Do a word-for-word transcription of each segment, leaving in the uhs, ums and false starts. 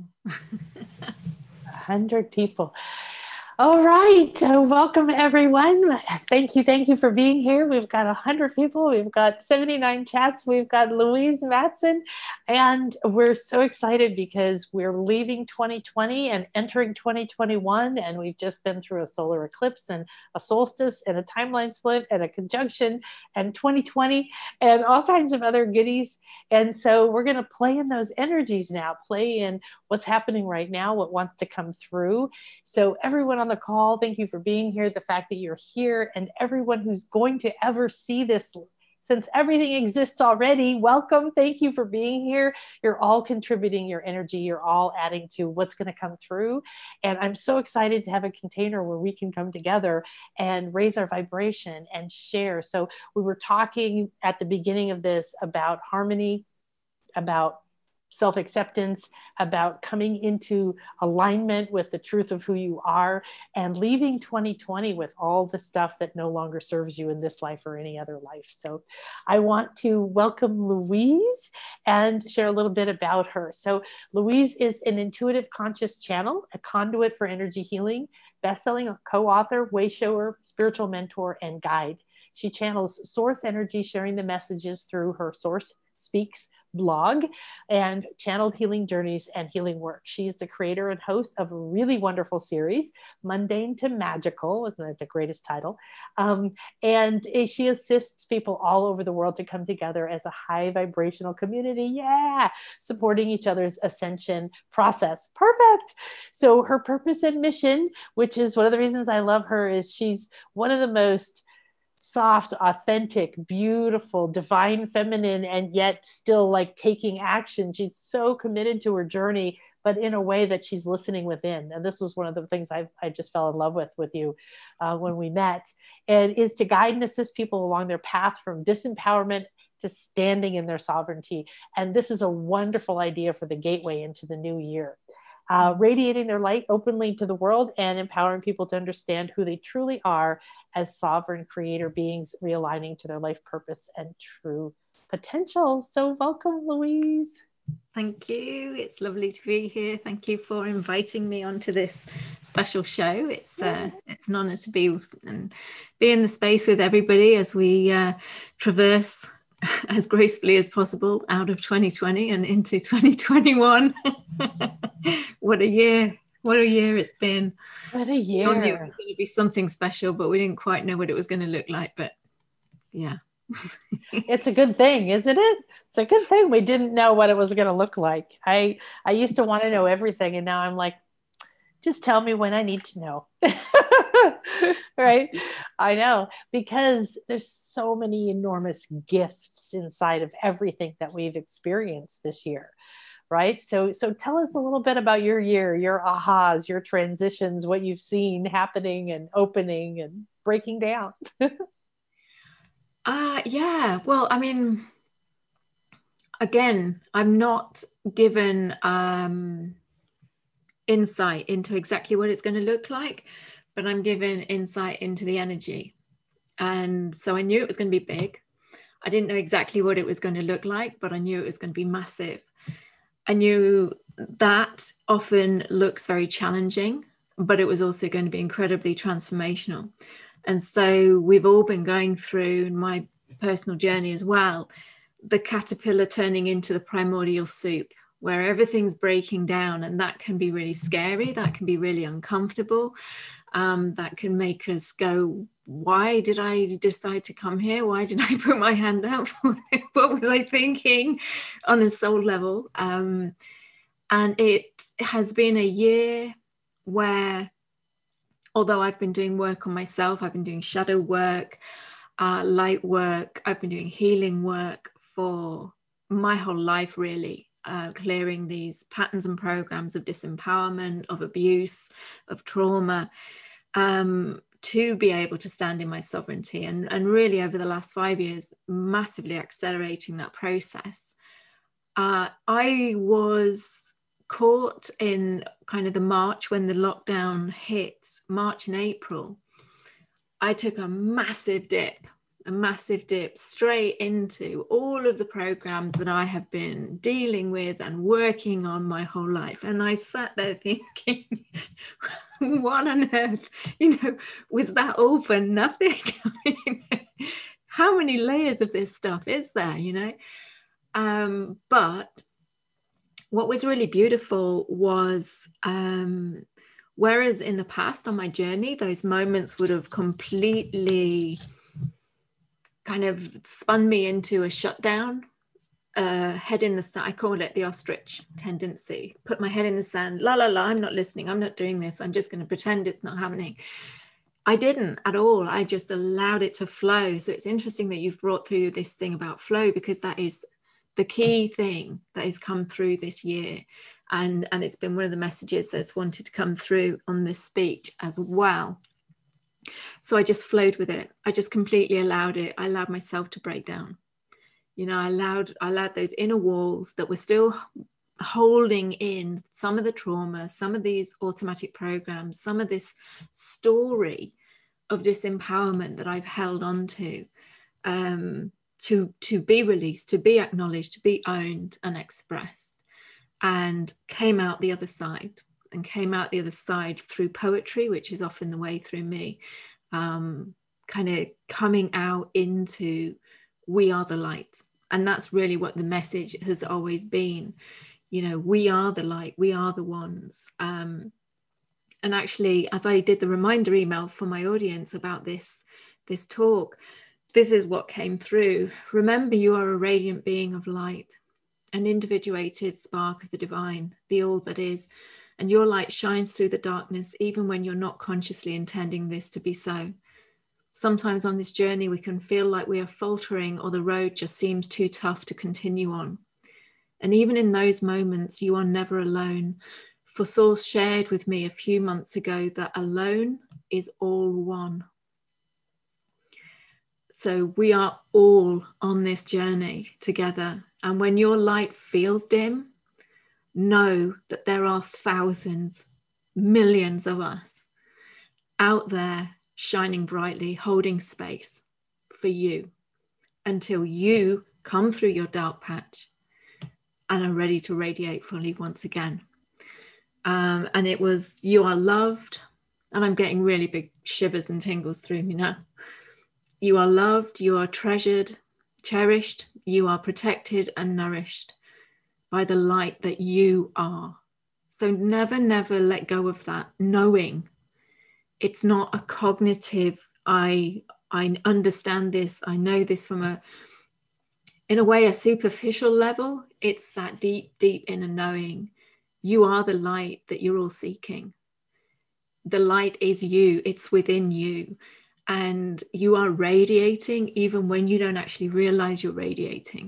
A hundred people. All right. Uh, welcome, everyone. Thank you. Thank you for being here. We've got one hundred people. We've got seventy-nine chats. We've got Louise Matson. And we're so excited because we're leaving twenty twenty and entering twenty twenty-one. And we've just been through a solar eclipse and a solstice and a timeline split and a conjunction and twenty twenty and all kinds of other goodies. And so we're going to play in those energies now, play in what's happening right now, what wants to come through. So everyone on the call, thank you for being here, the fact that you're here, and everyone who's going to ever see this, since everything exists already, welcome. Thank you for being here. You're all contributing your energy. You're all adding to what's going to come through. And I'm so excited to have a container where we can come together and raise our vibration and share. So we were talking at the beginning of this about harmony, about self-acceptance, about coming into alignment with the truth of who you are, and leaving twenty twenty with all the stuff that no longer serves you in this life or any other life. So I want to welcome Louise and share a little bit about her. So Louise is an intuitive conscious channel, a conduit for energy healing, best-selling co-author, way shower, spiritual mentor, and guide. She channels source energy, sharing the messages through her Source Speaks blog and channeled healing journeys and healing work. She's the creator and host of a really wonderful series, Mundane to Magical. Isn't that the greatest title? Um, and she assists people all over the world to come together as a high vibrational community. Yeah, supporting each other's ascension process. Perfect. So her purpose and mission, which is one of the reasons I love her, is she's one of the most soft, authentic, beautiful, divine feminine, and yet still like taking action. She's so committed to her journey, but in a way that she's listening within. And this was one of the things I, I just fell in love with with you uh, when we met, and is to guide and assist people along their path from disempowerment to standing in their sovereignty. And this is a wonderful idea for the gateway into the new year. Uh, radiating their light openly to the world and empowering people to understand who they truly are as sovereign creator beings, realigning to their life purpose and true potential. So welcome, Louise. Thank you. It's lovely to be here. Thank you for inviting me onto this special show. It's uh, it's an honor to be and be in the space with everybody as we uh, traverse as gracefully as possible out of twenty twenty and into twenty twenty-one. What a year. What a year it's been. What a year. We knew it was going to be something special, but we didn't quite know what it was going to look like. But yeah. It's a good thing, isn't it? It's a good thing we didn't know what it was going to look like. I, I used to want to know everything, and now I'm like, just tell me when I need to know. Right? I know, because there's so many enormous gifts inside of everything that we've experienced this year. Right? So, so tell us a little bit about your year, your ahas, your transitions, what you've seen happening and opening and breaking down. uh, yeah, well, I mean, again, I'm not given um, insight into exactly what it's going to look like, but I'm given insight into the energy. And so I knew it was going to be big. I didn't know exactly what it was going to look like, but I knew it was going to be massive. I knew that often looks very challenging, but it was also going to be incredibly transformational. And so we've all been going through, in my personal journey as well, the caterpillar turning into the primordial soup, where everything's breaking down, and that can be really scary. That can be really uncomfortable. Um, that can make us go, why did I decide to come here? Why did I put my hand out? What was I thinking on a soul level? Um, and it has been a year where, although I've been doing work on myself, I've been doing shadow work, uh, light work, I've been doing healing work for my whole life, really. Uh, clearing these patterns and programs of disempowerment, of abuse, of trauma, um, to be able to stand in my sovereignty. And, and really over the last five years, massively accelerating that process. Uh, I was caught in kind of the March when the lockdown hit, March and April. I took a massive dip a massive dip straight into all of the programs that I have been dealing with and working on my whole life. And I sat there thinking, what on earth, you know, was that all for nothing? I mean, how many layers of this stuff is there, you know? Um, but what was really beautiful was, um, whereas in the past on my journey, those moments would have completely kind of spun me into a shutdown, uh, head in the sand. I call it the ostrich tendency. Put my head in the sand, la, la, la, I'm not listening. I'm not doing this. I'm just going to pretend it's not happening. I didn't at all. I just allowed it to flow. So it's interesting that you've brought through this thing about flow, because that is the key thing that has come through this year. And, and it's been one of the messages that's wanted to come through on this speech as well. So I just flowed with it. I just completely allowed it. I allowed myself to break down. You know, I allowed, I allowed those inner walls that were still holding in some of the trauma, some of these automatic programs, some of this story of disempowerment that I've held on to, um, to, to be released, to be acknowledged, to be owned and expressed, and came out the other side. And came out the other side through poetry, which is often the way through me, um, kind of coming out into we are the light. And that's really what the message has always been. You know, we are the light, we are the ones. Um, and actually, as I did the reminder email for my audience about this, this talk, this is what came through. Remember, you are a radiant being of light, an individuated spark of the divine, the all that is. And your light shines through the darkness, even when you're not consciously intending this to be so. Sometimes on this journey, we can feel like we are faltering, or the road just seems too tough to continue on. And even in those moments, you are never alone. For Source shared with me a few months ago that alone is all one. So we are all on this journey together. And when your light feels dim, know that there are thousands, millions of us out there shining brightly, holding space for you until you come through your dark patch and are ready to radiate fully once again. Um, and it was, you are loved, and I'm getting really big shivers and tingles through me now. You are loved, you are treasured, cherished, you are protected and nourished by the light that you are. So never, never let go of that, knowing it's not a cognitive, I, I understand this, I know this from a, in a way, a superficial level. It's that deep, deep inner knowing. You are the light that you're all seeking. The light is you, it's within you. And you are radiating even when you don't actually realize you're radiating.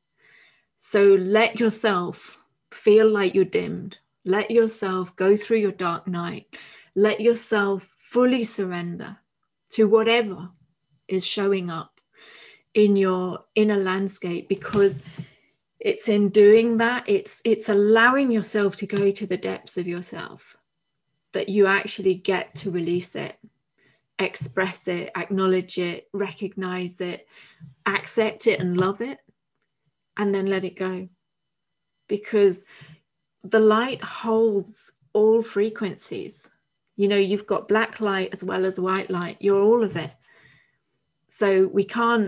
So let yourself feel like you're dimmed. Let yourself go through your dark night. Let yourself fully surrender to whatever is showing up in your inner landscape, because it's in doing that, it's, it's allowing yourself to go to the depths of yourself that you actually get to release it, express it, acknowledge it, recognize it, accept it and love it. And then let it go, because the light holds all frequencies. You know, you've got black light as well as white light. You're all of it. So we can't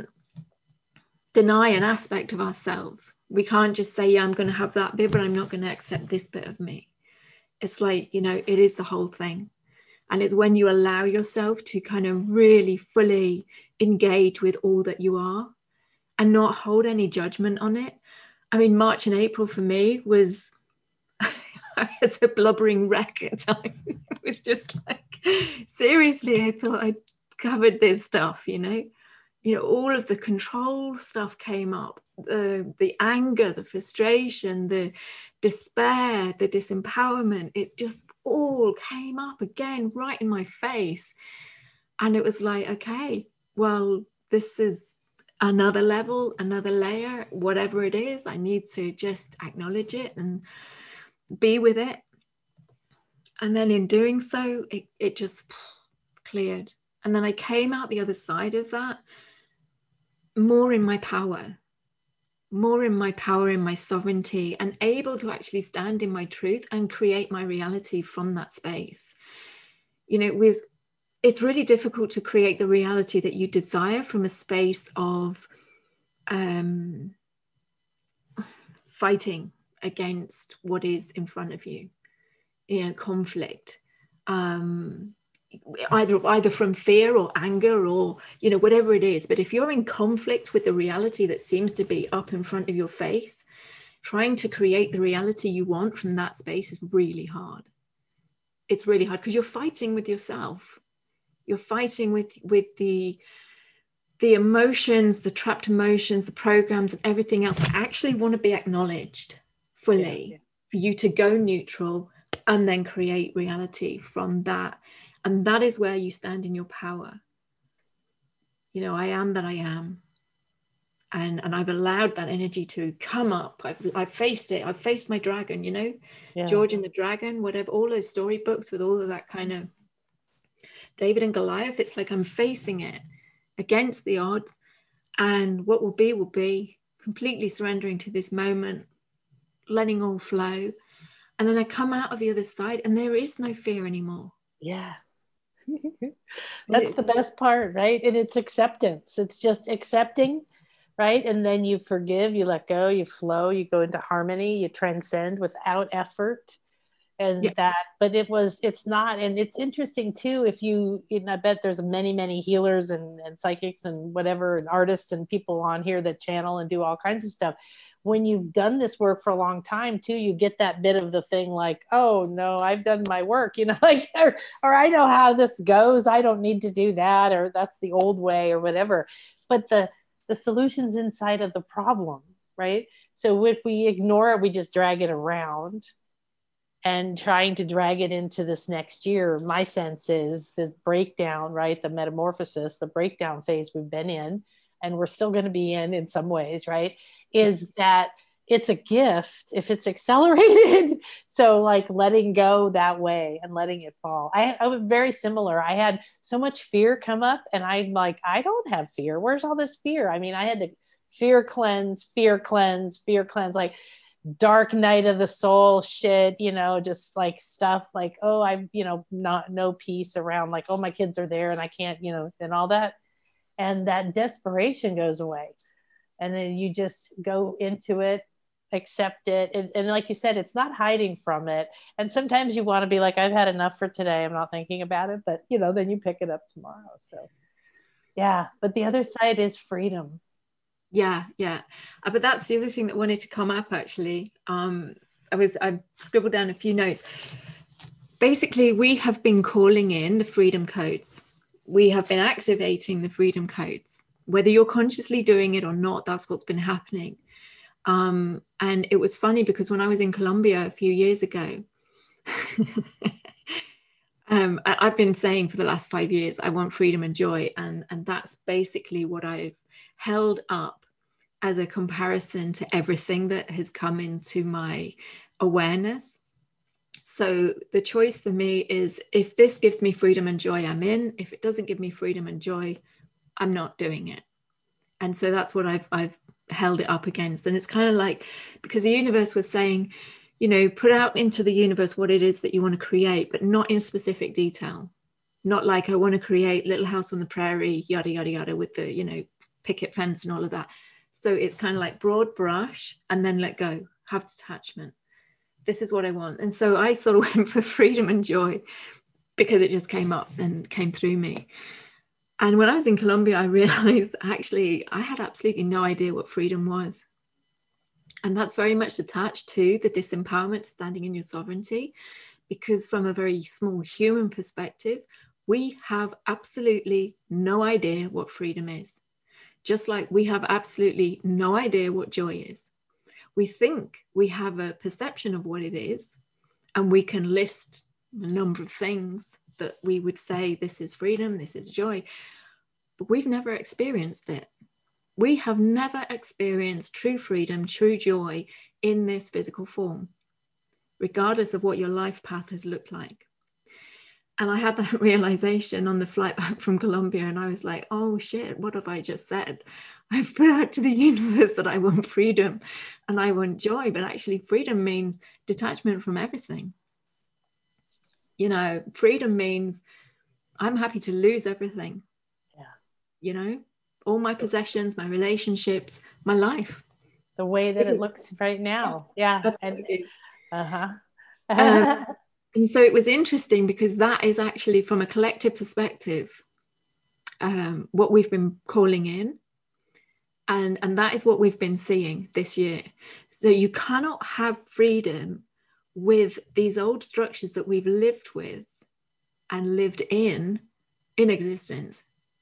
deny an aspect of ourselves. We can't just say, yeah, I'm going to have that bit, but I'm not going to accept this bit of me. It's like, you know, it is the whole thing. And it's when you allow yourself to kind of really fully engage with all that you are, and not hold any judgment on it. I mean, March and April for me was, I was a blubbering wreck at times. It was just like, seriously, I thought I'd covered this stuff, you know? You know, all of the control stuff came up, the, the anger, the frustration, the despair, the disempowerment. It just all came up again right in my face. And it was like, okay, well, this is another level, another layer, whatever it is. I need to just acknowledge it and be with it. And then in doing so, it, it just cleared. And then I came out the other side of that more in my power, more in my power, in my sovereignty, and able to actually stand in my truth and create my reality from that space. You know, with it's really difficult to create the reality that you desire from a space of um, fighting against what is in front of you, you know, conflict, um, either either from fear or anger or, you know, whatever it is. But if you're in conflict with the reality that seems to be up in front of your face, trying to create the reality you want from that space is really hard. It's really hard because you're fighting with yourself. You're fighting with with the the emotions, the trapped emotions, the programs, and everything else that actually want to be acknowledged fully, yeah, yeah. for you to go neutral and then create reality from that. And that is where you stand in your power. You know, I am that I am. And, and I've allowed that energy to come up. I've, I've faced it. I've faced my dragon, you know, yeah. George and the Dragon, whatever, all those storybooks with all of that kind of David and Goliath. It's like I'm facing it against the odds. And what will be, will be, completely surrendering to this moment, letting all flow. And then I come out of the other side and there is no fear anymore. Yeah. That's the best part, right? And it's acceptance. It's just accepting, right? And then you forgive, you let go, you flow, you go into harmony, you transcend without effort. And yeah. that, but it was, it's not, and it's interesting too, if you, you know, I bet there's many, many healers and, and psychics and whatever, and artists and people on here that channel and do all kinds of stuff. When you've done this work for a long time too, you get that bit of the thing like, oh no, I've done my work, you know, like, or, or I know how this goes. I don't need to do that, or that's the old way or whatever. But the, the solution's inside of the problem, right? So if we ignore it, we just drag it around and trying to drag it into this next year. My sense is the breakdown, right? The metamorphosis, the breakdown phase we've been in, and we're still going to be in, in some ways, right? Is that it's a gift if it's accelerated. So like letting go that way and letting it fall. I, I was very similar. I had so much fear come up and I'm like, I don't have fear. Where's all this fear? I mean, I had to fear cleanse, fear cleanse, fear cleanse, like dark night of the soul shit, you know, just like stuff like, oh, I'm, you know, not no peace around, like, oh, my kids are there and I can't, you know, and all that. And that desperation goes away. And then you just go into it, accept it. And, and like you said, it's not hiding from it. And sometimes you want to be like, I've had enough for today. I'm not thinking about it, but you know, then you pick it up tomorrow. So yeah, but the other side is freedom. Yeah, yeah. Uh, but that's the other thing that wanted to come up actually. Um, I was, I scribbled down a few notes. Basically, we have been calling in the freedom codes. We have been activating the freedom codes. Whether you're consciously doing it or not, that's what's been happening. Um, and it was funny because when I was in Colombia a few years ago, um, I, I've been saying for the last five years, I want freedom and joy. And, and that's basically what I've held up as a comparison to everything that has come into my awareness. So the choice for me is, if this gives me freedom and joy, I'm in. If it doesn't give me freedom and joy, I'm not doing it. And so that's what I've I've held it up against. And it's kind of like, because the universe was saying, you know, put out into the universe what it is that you want to create, but not in specific detail. Not like I want to create Little House on the Prairie, yada, yada, yada, with the, you know, picket fence and all of that. So it's kind of like broad brush and then let go, have detachment. This is what I want. And so I sort of went for freedom and joy because it just came up and came through me. And when I was in Colombia, I realized actually I had absolutely no idea what freedom was. And that's very much attached to the disempowerment, standing in your sovereignty, because from a very small human perspective, we have absolutely no idea what freedom is. Just like we have absolutely no idea what joy is. We think we have a perception of what it is, and we can list a number of things that we would say, this is freedom, this is joy, but we've never experienced it. We have never experienced true freedom, true joy in this physical form, regardless of what your life path has looked like. And I had that realization on the flight back from Colombia, and I was like, oh shit, what have I just said? I've put out to the universe that I want freedom and I want joy, but actually freedom means detachment from everything. You know, freedom means I'm happy to lose everything. Yeah. You know, all my possessions, my relationships, my life. The way that it looks right now. Yeah. Absolutely. And, uh-huh. um, and so it was interesting because that is actually, from a collective perspective, um, what we've been calling in. And, and that is what we've been seeing this year. So you cannot have freedom with these old structures that we've lived with and lived in in existence.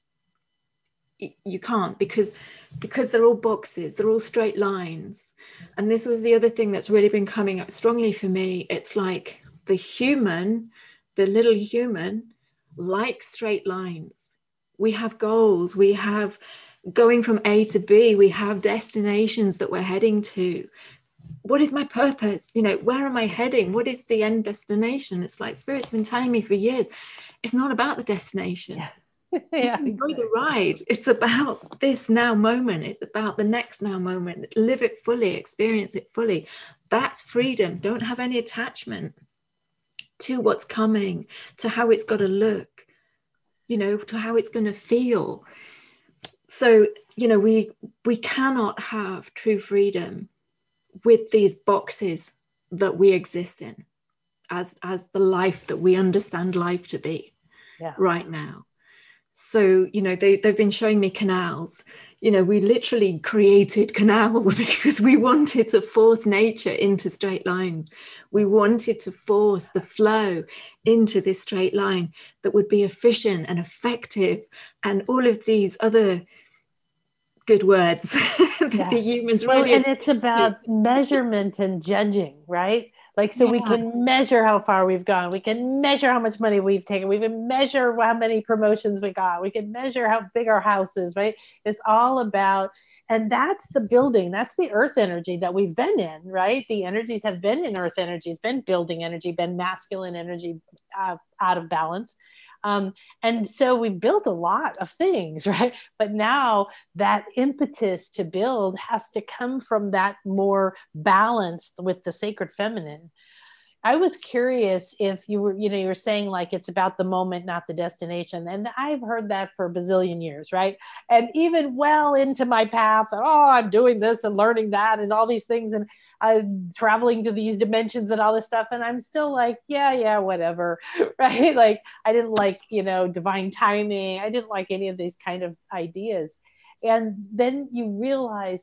You can't, because because they're all boxes, they're all straight lines. And this was the other thing that's really been coming up strongly for me. It's like the human, the little human, likes straight lines. We have goals, we have going from A to B, we have destinations that we're heading to. What is my purpose? You know, where am I heading? What is the end destination? It's like Spirit's been telling me for years, it's not about the destination. Yeah. Yeah, enjoy exactly. the ride. It's about this now moment. It's about the next now moment. Live it fully, experience it fully. That's freedom. Don't have any attachment to what's coming, to how it's got to look, you know, to how it's going to feel. So, you know, we we cannot have true freedom with these boxes that we exist in as as the life that we understand life to be yeah. right now. So, you know, they, they've been showing me canals. You know, we literally created canals because we wanted to force nature into straight lines. We wanted to force the flow into this straight line that would be efficient and effective and all of these other good words that yeah. the humans really... Well, and it's about measurement and judging, right? Like, so yeah. we can measure how far we've gone. We can measure how much money we've taken. We can measure how many promotions we got. We can measure how big our house is, right? It's all about, and that's the building. That's the earth energy that we've been in, right? The energies have been in earth energies, been building energy, been masculine energy uh, out of balance. Um, and so we built a lot of things, right? But now that impetus to build has to come from that more balanced with the sacred feminine. I was curious if you were, you know, you were saying like it's about the moment, not the destination. And I've heard that for a bazillion years, right? And even well into my path, oh, I'm doing this and learning that and all these things and I'm traveling to these dimensions and all this stuff. And I'm still like, yeah, yeah, whatever, right? Like I didn't like, you know, divine timing. I didn't like any of these kind of ideas. And then you realize,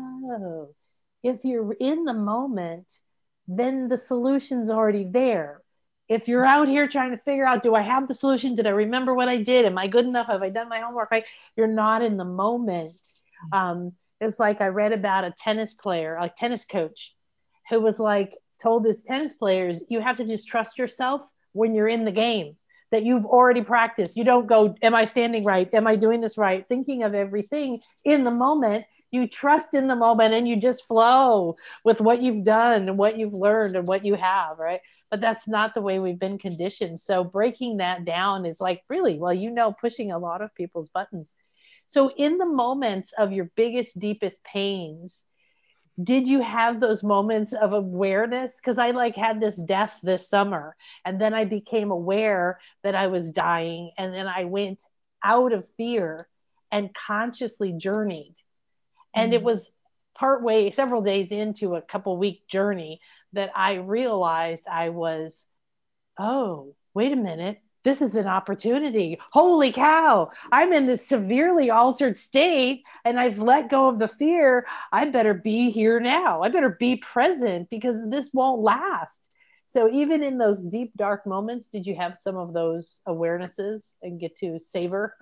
oh, if you're in the moment, then the solution's already there. If you're out here trying to figure out, do I have the solution? Did I remember what I did? Am I good enough? Have I done my homework? Right? You're not in the moment. Um, it's like I read about a tennis player, a tennis coach, who was like, told his tennis players, you have to just trust yourself when you're in the game, that you've already practiced. You don't go, am I standing right? Am I doing this right? Thinking of everything in the moment. You trust in the moment and you just flow with what you've done and what you've learned and what you have, right? But that's not the way we've been conditioned. So breaking that down is like really, well, you know, pushing a lot of people's buttons. So in the moments of your biggest, deepest pains, did you have those moments of awareness? Because I like had this death this summer and then I became aware that I was dying. And then I went out of fear and consciously journeyed. And it was partway, several days into a couple week journey that I realized I was, oh, wait a minute, this is an opportunity. Holy cow, I'm in this severely altered state and I've let go of the fear. I better be here now. I better be present because this won't last. So even in those deep, dark moments, did you have some of those awarenesses and get to savor?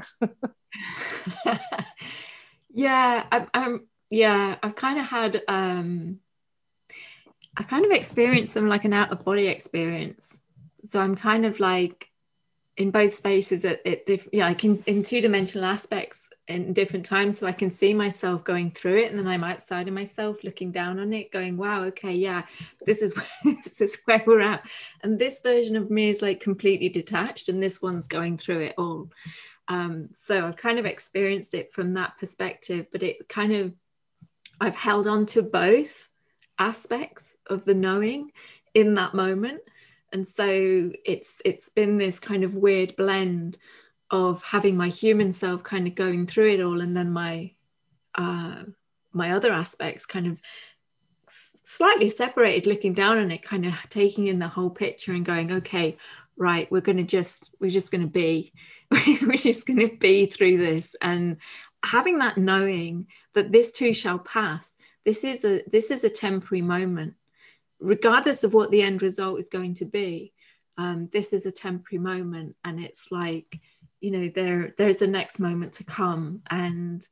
Yeah, I'm, I'm yeah, I've kind of had um I kind of experienced them like an out-of-body experience. So I'm kind of like in both spaces at, at diff- yeah, like in, in two-dimensional aspects in different times. So I can see myself going through it and then I'm outside of myself looking down on it, going, wow, okay, yeah, this is where, this is where we're at. And this version of me is like completely detached and this one's going through it all. Um, so I've kind of experienced it from that perspective, but it kind of, I've held on to both aspects of the knowing in that moment. And so it's it's been this kind of weird blend of having my human self kind of going through it all, and then my uh, my other aspects kind of slightly separated, looking down on it, kind of taking in the whole picture and going, okay, right, we're going to just, we're just going to be, we're just going to be through this. And having that knowing that this too shall pass, this is a, this is a temporary moment, regardless of what the end result is going to be. Um, this is a temporary moment. And it's like, you know, there, there's a next moment to come, and,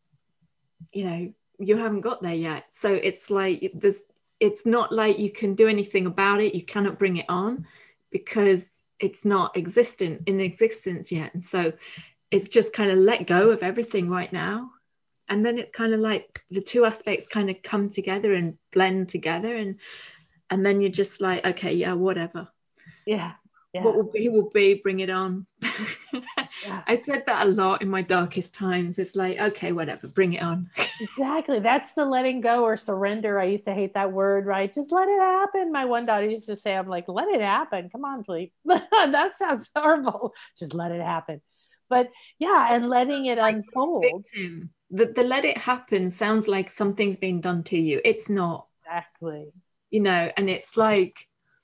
you know, you haven't got there yet. So it's like, there's, it's not like you can do anything about it. You cannot bring it on because it's not existent in existence yet. And so it's just kind of let go of everything right now. And then it's kind of like the two aspects kind of come together and blend together. And, and then you're just like, okay, yeah, whatever. Yeah. Yeah. What will be, will be, bring it on. Yeah. I said that a lot in my darkest times. It's like, okay, whatever, bring it on. Exactly. That's the letting go or surrender. I used to hate that word, right? Just let it happen. My one daughter used to say, I'm like, let it happen. Come on, please. That sounds horrible. Just let it happen. But yeah, and letting it like unfold. Victim. The, the let it happen sounds like something's been done to you. It's not. Exactly. You know, and it's like,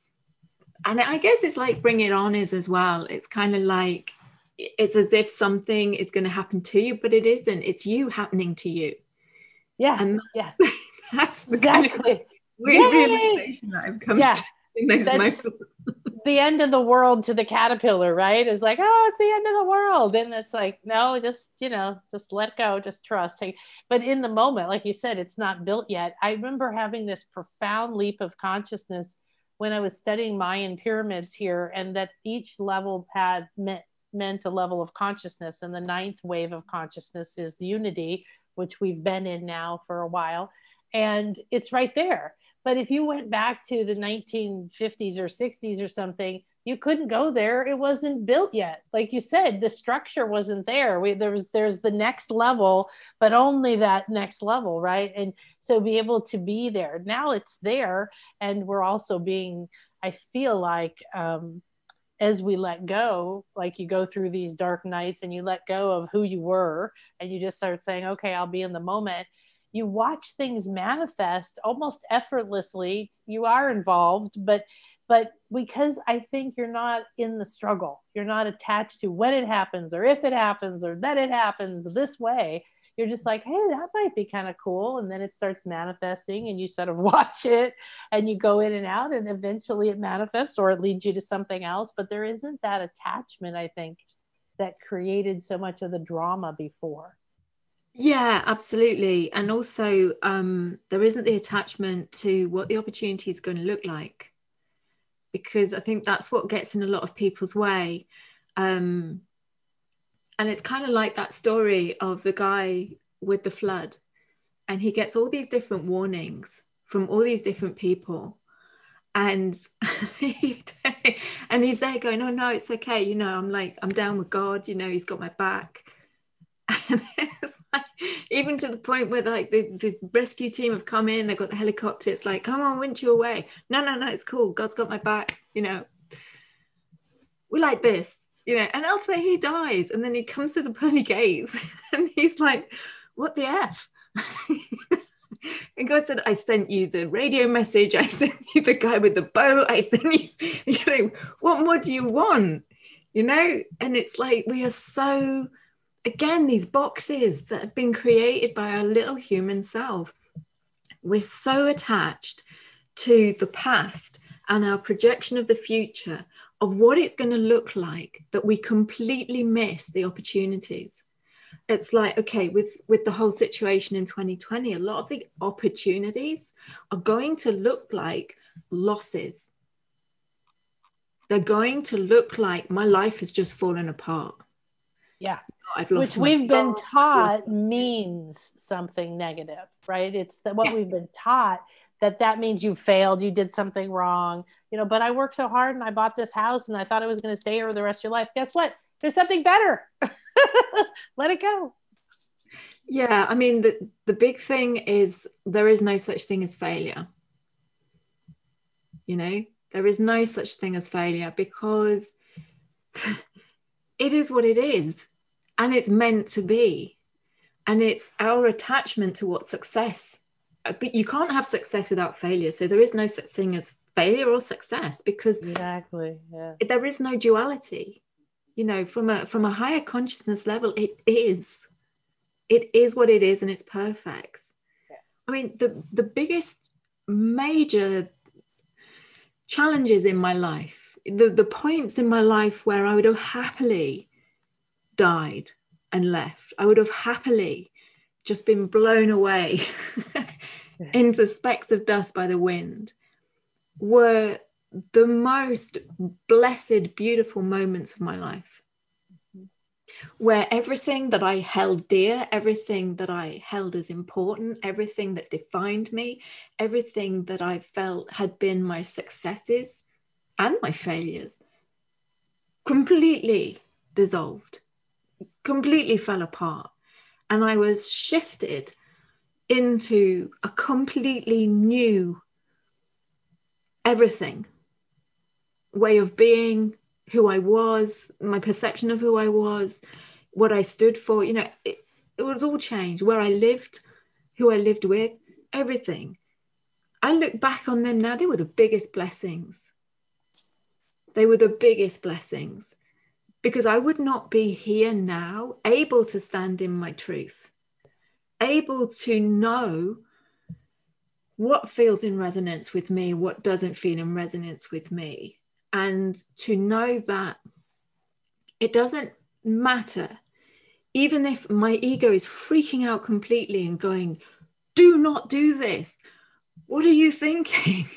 and I guess it's like bring it on is as well. It's kind of like, it's as if something is going to happen to you, but it isn't. It's you happening to you. Yeah. And yeah. That's the exactly. kind of weird realization that I've come yeah. to in those moments. The end of the world to the caterpillar, right? Is like, oh, it's the end of the world. And it's like, no, just, you know, just let go, just trust. But in the moment, like you said, it's not built yet. I remember having this profound leap of consciousness when I was studying Mayan pyramids here, and that each level had meant, meant a level of consciousness. And the ninth wave of consciousness is unity, which we've been in now for a while. And it's right there. But if you went back to the nineteen fifties or sixties or something, you couldn't go there. It wasn't built yet. Like you said, the structure wasn't there. We, there was, there's the next level, but only that next level, right? And so be able to be there. Now it's there. And we're also being, I feel like, um, as we let go, like you go through these dark nights and you let go of who you were, and you just start saying, okay, I'll be in the moment. You watch things manifest almost effortlessly. You are involved, but but because I think you're not in the struggle, you're not attached to when it happens or if it happens or that it happens this way. You're just like, hey, that might be kind of cool. And then it starts manifesting and you sort of watch it and you go in and out, and eventually it manifests or it leads you to something else. But there isn't that attachment, I think, that created so much of the drama before. Yeah, absolutely. And also um, there isn't the attachment to what the opportunity is going to look like, because I think that's what gets in a lot of people's way. Um, and it's kind of like that story of the guy with the flood, and he gets all these different warnings from all these different people. And and he's there going, oh no, it's okay. You know, I'm like, I'm down with God, you know, he's got my back. And it's like, even to the point where like the, the rescue team have come in, they've got the helicopter, it's like, come on, winch you away. No, no, no, it's cool. God's got my back, you know. We like this, you know, and elsewhere he dies. And then he comes to the pearly gates and he's like, what the F? And God said, I sent you the radio message. I sent you the guy with the boat. I sent you, you know, what more do you want? You know? And it's like, we are so, again, these boxes that have been created by our little human self. We're so attached to the past and our projection of the future of what it's going to look like that we completely miss the opportunities. It's like, okay, with, with the whole situation in twenty twenty, a lot of the opportunities are going to look like losses. They're going to look like my life has just fallen apart. Yeah. I've lost Which we've been job. taught means something negative, right? It's that what yeah. we've been taught, that that means you failed, you did something wrong, you know, but I worked so hard and I bought this house and I thought I was going to stay here the rest of your life. Guess what? There's something better. Let it go. Yeah, I mean, the, the big thing is there is no such thing as failure. You know, there is no such thing as failure, because it is what it is, and it's meant to be. And it's our attachment to what success. You can't have success without failure. So there is no such thing as failure or success, because exactly, yeah. there is no duality. You know, from a from a higher consciousness level, it is. It is what it is, and it's perfect. Yeah. I mean, the, the biggest major challenges in my life, the, the points in my life where I would have happily died and left, I would have happily just been blown away into specks of dust by the wind, were the most blessed, beautiful moments of my life, where everything that I held dear, everything that I held as important, everything that defined me, everything that I felt had been my successes and my failures, completely dissolved, completely fell apart. And I was shifted into a completely new everything, way of being, who I was, my perception of who I was, what I stood for. You know, it, it was all changed. Where I lived, who I lived with, everything. I look back on them now, they were the biggest blessings. They were the biggest blessings, because I would not be here now, able to stand in my truth, able to know what feels in resonance with me, what doesn't feel in resonance with me. And to know that it doesn't matter, even if my ego is freaking out completely and going, do not do this. What are you thinking?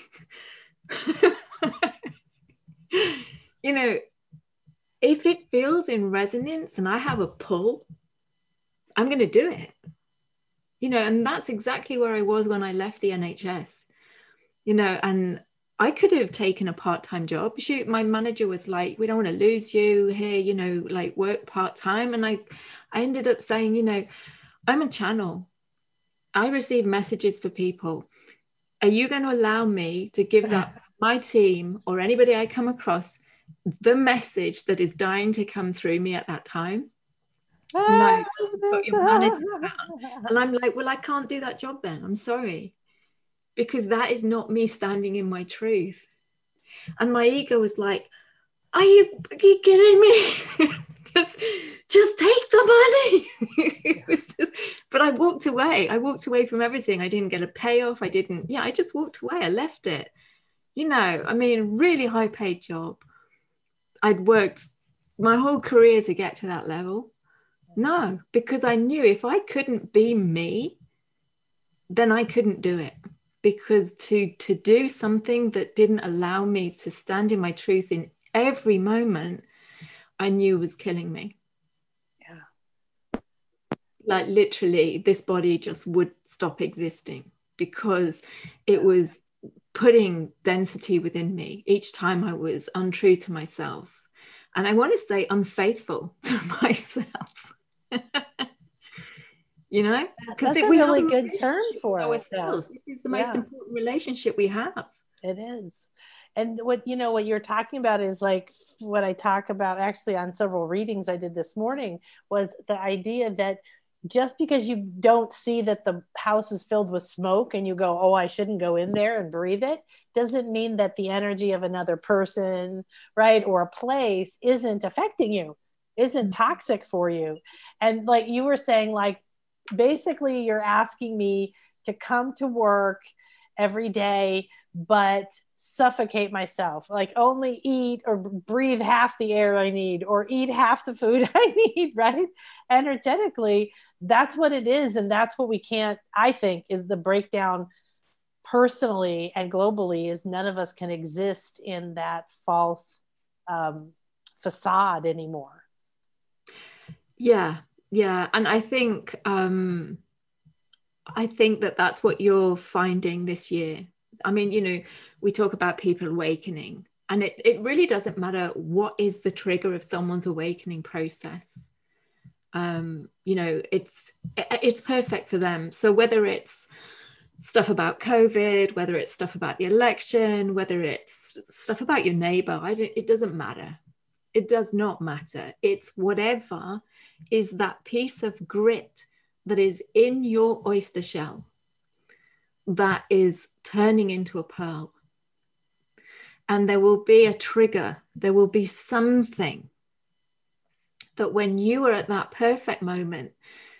You know, if it feels in resonance and I have a pull, I'm going to do it. You know, and that's exactly where I was when I left the N H S, you know, and I could have taken a part-time job. Shoot, my manager was like, we don't want to lose you here, you know, like work part-time. And I, I ended up saying, you know, I'm a channel. I receive messages for people. Are you going to allow me to give that my team or anybody I come across the message that is dying to come through me at that time? No, got your manager down. And I'm like, well, I can't do that job then. I'm sorry. Because that is not me standing in my truth. And my ego was like, are you, are you kidding me? just, just take the money. It was just, but I walked away. I walked away from everything. I didn't get a payoff. I didn't, yeah, I just walked away. I left it. You know, I mean, really high paid job. I'd worked my whole career to get to that level. No, because I knew if I couldn't be me, then I couldn't do it. Because to, to do something that didn't allow me to stand in my truth in every moment, I knew was killing me. Yeah. Like literally, this body just would stop existing, because it was putting density within me each time I was untrue to myself. And I want to say unfaithful to myself. You know, because that's a really good term for it. Yeah. This is the most yeah. important relationship we have. It is. And what, you know, what you're talking about is like what I talk about actually on several readings I did this morning, was the idea that just because you don't see that the house is filled with smoke and you go, oh, I shouldn't go in there and breathe it, doesn't mean that the energy of another person, right, or a place isn't affecting you, isn't toxic for you. And like you were saying, like, basically you're asking me to come to work every day, but suffocate myself, like only eat or breathe half the air I need, or eat half the food I need, right? Energetically, that's what it is. And that's what we can't, I think, is the breakdown personally and globally, is none of us can exist in that false um, facade anymore. Yeah. Yeah. And I think, um, I think that that's what you're finding this year. I mean, you know, we talk about people awakening, and it, it really doesn't matter what is the trigger of someone's awakening process. Um, you know, it's it's perfect for them. So whether it's stuff about COVID, whether it's stuff about the election, whether it's stuff about your neighbor, I don't, it doesn't matter. It does not matter. It's whatever is that piece of grit that is in your oyster shell that is turning into a pearl. And there will be a trigger. There will be something that when you are at that perfect moment,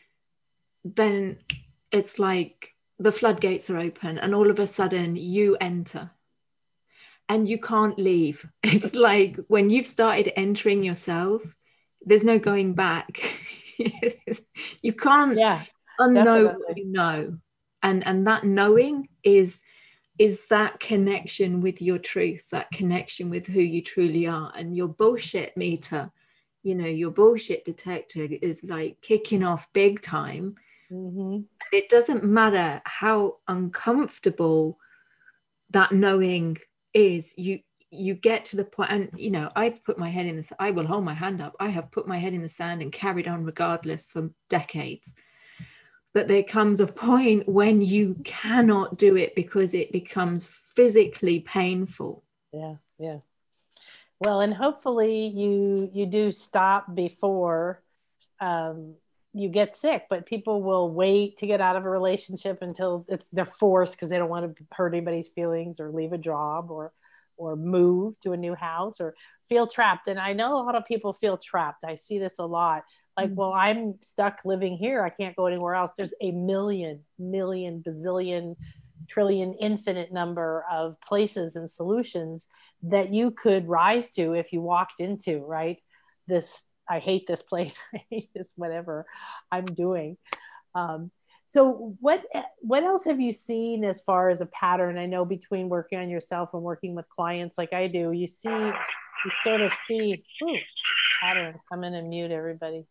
then it's like the floodgates are open and all of a sudden you enter and you can't leave. It's like when you've started entering yourself, there's no going back. You can't Yeah, unknow definitely. what you know. And, and that knowing is, is that connection with your truth, that connection with who you truly are. And your bullshit meter, you know, your bullshit detector is like kicking off big time. Mm-hmm. It doesn't matter how uncomfortable that knowing is, you you get to the point, and you know, I've put my head in this, I will hold my hand up, I have put my head in the sand and carried on regardless for decades. But there comes a point when you cannot do it because it becomes physically painful. Yeah, yeah. Well, and hopefully you you do stop before um, you get sick. But people will wait to get out of a relationship until it's they're forced because they don't want to hurt anybody's feelings or leave a job or or move to a new house or feel trapped. And I know a lot of people feel trapped. I see this a lot. Like, well, I'm stuck living here. I can't go anywhere else. There's a million, million, bazillion, trillion, infinite number of places and solutions that you could rise to if you walked into, right? This, I hate this place. I hate this, whatever I'm doing. Um, so what, what else have you seen as far as a pattern? I know between working on yourself and working with clients like I do, you see, you sort of see, ooh, pattern. I'm going to mute everybody.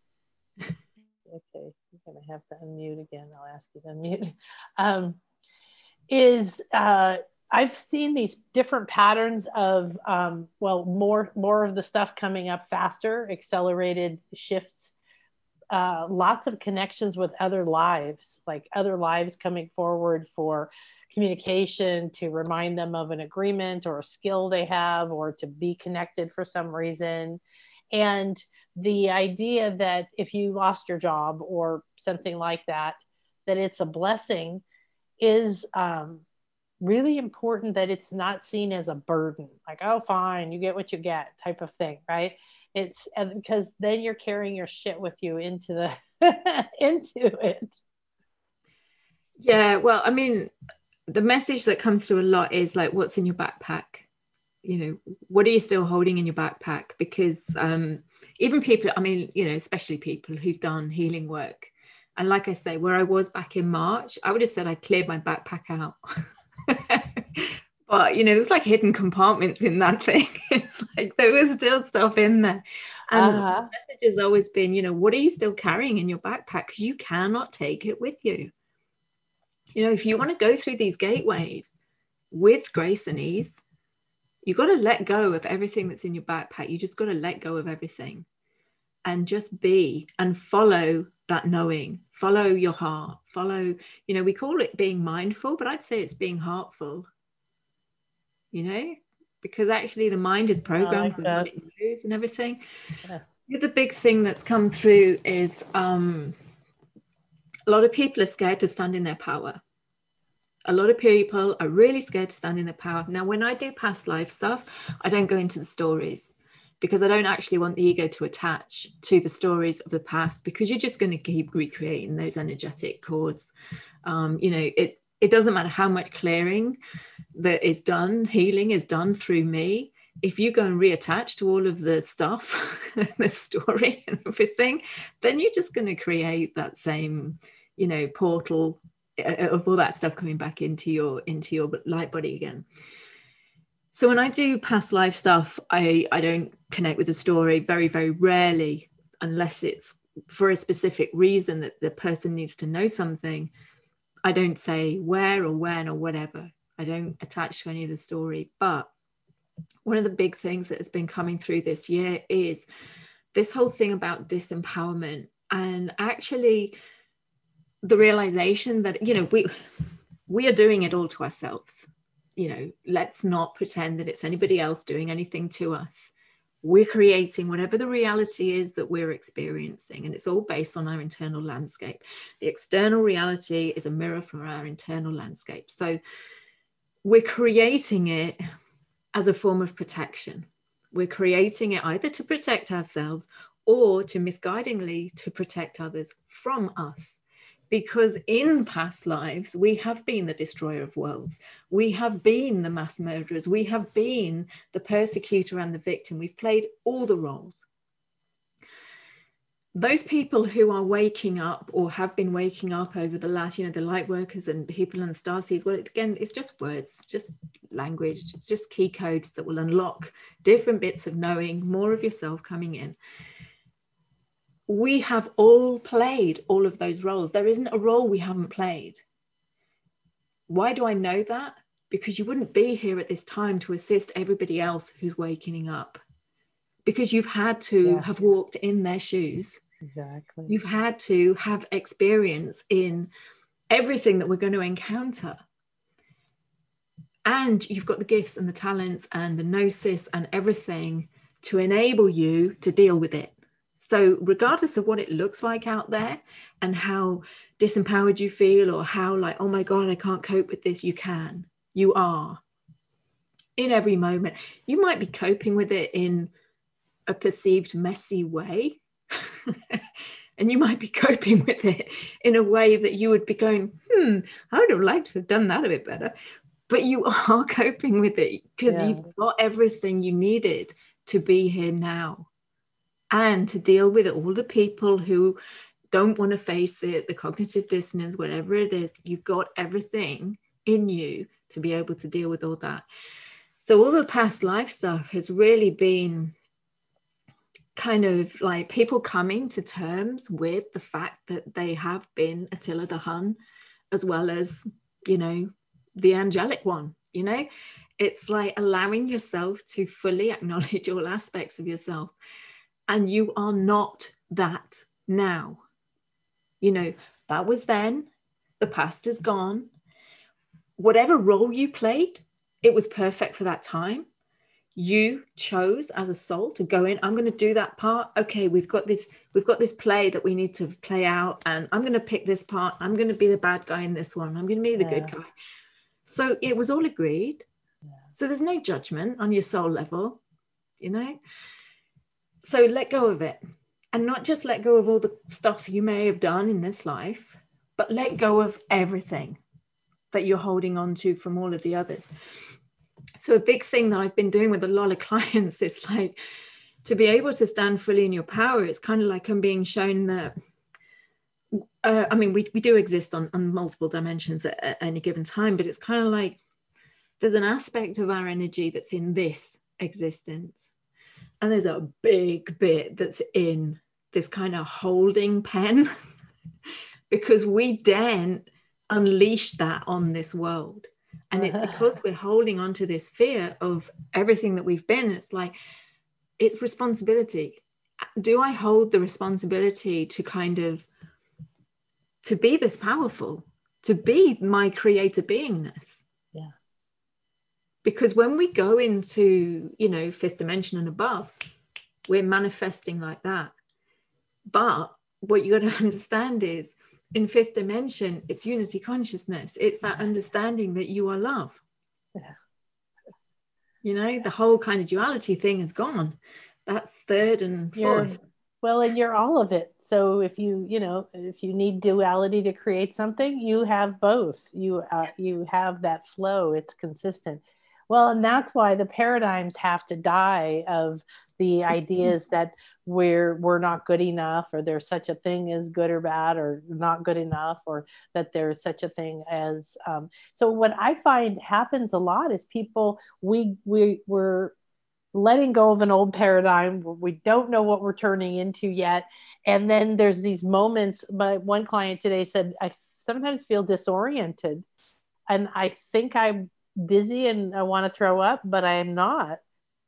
Okay, you're going to have to unmute again. I'll ask you to unmute. Um, is uh, I've seen these different patterns of, um, well, more more of the stuff coming up faster, accelerated shifts, uh, lots of connections with other lives, like other lives coming forward for communication, to remind them of an agreement or a skill they have, or to be connected for some reason. And the idea that if you lost your job or something like that, that it's a blessing is um, really important, that it's not seen as a burden, like, oh, fine, you get what you get type of thing, right? It's because then you're carrying your shit with you into the into it. Yeah, well, I mean, the message that comes through a lot is like, what's in your backpack? You know, what are you still holding in your backpack? Because um, even people, I mean, you know, especially people who've done healing work. And like I say, where I was back in March, I would have said I cleared my backpack out. But, you know, there's like hidden compartments in that thing. It's like there was still stuff in there. And uh-huh. The message has always been, you know, what are you still carrying in your backpack? Because you cannot take it with you. You know, if you want to go through these gateways with grace and ease, you got to let go of everything that's in your backpack. You just got to let go of everything and just be and follow that knowing, follow your heart, follow, you know, we call it being mindful, but I'd say it's being heartful, you know, because actually the mind is programmed like with what it knows and everything. Yeah. The other big thing that's come through is um, a lot of people are scared to stand in their power. A lot of people are really scared to stand in their power. Now, when I do past life stuff, I don't go into the stories because I don't actually want the ego to attach to the stories of the past, because you're just going to keep recreating those energetic cords. Um, you know, it, it doesn't matter how much clearing that is done, healing is done through me. If you go and reattach to all of the stuff, the story and everything, then you're just going to create that same, you know, portal of all that stuff coming back into your into your light body again. So when I do past life stuff, I I don't connect with the story very very rarely, unless it's for a specific reason that the person needs to know something. I don't say where or when or whatever. I don't attach to any of the story. But one of the big things that has been coming through this year is this whole thing about disempowerment And actually the realization that, you know, we we are doing it all to ourselves. You know, let's not pretend that it's anybody else doing anything to us. We're creating whatever the reality is that we're experiencing, and it's all based on our internal landscape. The external reality is a mirror for our internal landscape. So we're creating it as a form of protection. We're creating it either to protect ourselves or to misguidingly to protect others from us. Because in past lives, we have been the destroyer of worlds. We have been the mass murderers. We have been the persecutor and the victim. We've played all the roles. Those people who are waking up or have been waking up over the last, you know, the light workers and people and starseeds, well, again, it's just words, just language, it's just key codes that will unlock different bits of knowing, more of yourself coming in. We have all played all of those roles. There isn't a role we haven't played. Why do I know that? Because you wouldn't be here at this time to assist everybody else who's waking up. Because you've had to yeah. have walked in their shoes. Exactly. You've had to have experience in everything that we're going to encounter. And you've got the gifts and the talents and the gnosis and everything to enable you to deal with it. So regardless of what it looks like out there and how disempowered you feel or how like, oh my God, I can't cope with this, you can. You are. In every moment. You might be coping with it in a perceived messy way. And you might be coping with it in a way that you would be going, hmm, I would have liked to have done that a bit better. But you are coping with it because yeah. you've got everything you needed to be here now. And to deal with all the people who don't want to face it, the cognitive dissonance, whatever it is, you've got everything in you to be able to deal with all that. So all the past life stuff has really been kind of like people coming to terms with the fact that they have been Attila the Hun, as well as, you know, the angelic one, you know. It's like allowing yourself to fully acknowledge all aspects of yourself. And you are not that now. You know, that was then, the past is gone. Whatever role you played, it was perfect for that time. You chose as a soul to go in, I'm going to do that part. Okay, we've got this, we've got this play that we need to play out, and I'm going to pick this part. I'm going to be the bad guy in this one. I'm going to be the yeah. good guy. So it was all agreed. Yeah. So there's no judgment on your soul level, you know? So let go of it, and not just let go of all the stuff you may have done in this life, but let go of everything that you're holding on to from all of the others. So a big thing that I've been doing with a lot of clients is like to be able to stand fully in your power. It's kind of like I'm being shown that, uh, I mean, we, we do exist on, on multiple dimensions at, at any given time, but it's kind of like there's an aspect of our energy that's in this existence. And there's a big bit that's in this kind of holding pen because we daren't unleash that on this world. And it's because we're holding on to this fear of everything that we've been. It's like, it's responsibility. Do I hold the responsibility to kind of, to be this powerful, to be my creator beingness? Yeah. Because when we go into, you know, fifth dimension and above, we're manifesting like that. But what you got to understand is in fifth dimension, it's unity consciousness. It's that understanding that you are love. Yeah. You know, the whole kind of duality thing is gone. That's third and fourth. You're, well, and you're all of it. So if you, you know, if you need duality to create something, you have both. You, uh, you have that flow. It's consistent. Well, and that's why the paradigms have to die of the ideas that we're we're not good enough, or there's such a thing as good or bad, or not good enough, or that there's such a thing as. Um, so what I find happens a lot is people we we we're letting go of an old paradigm. We don't know what we're turning into yet, and then there's these moments. My one client today said, "I sometimes feel disoriented, and I think I'm dizzy and I want to throw up, but I am not."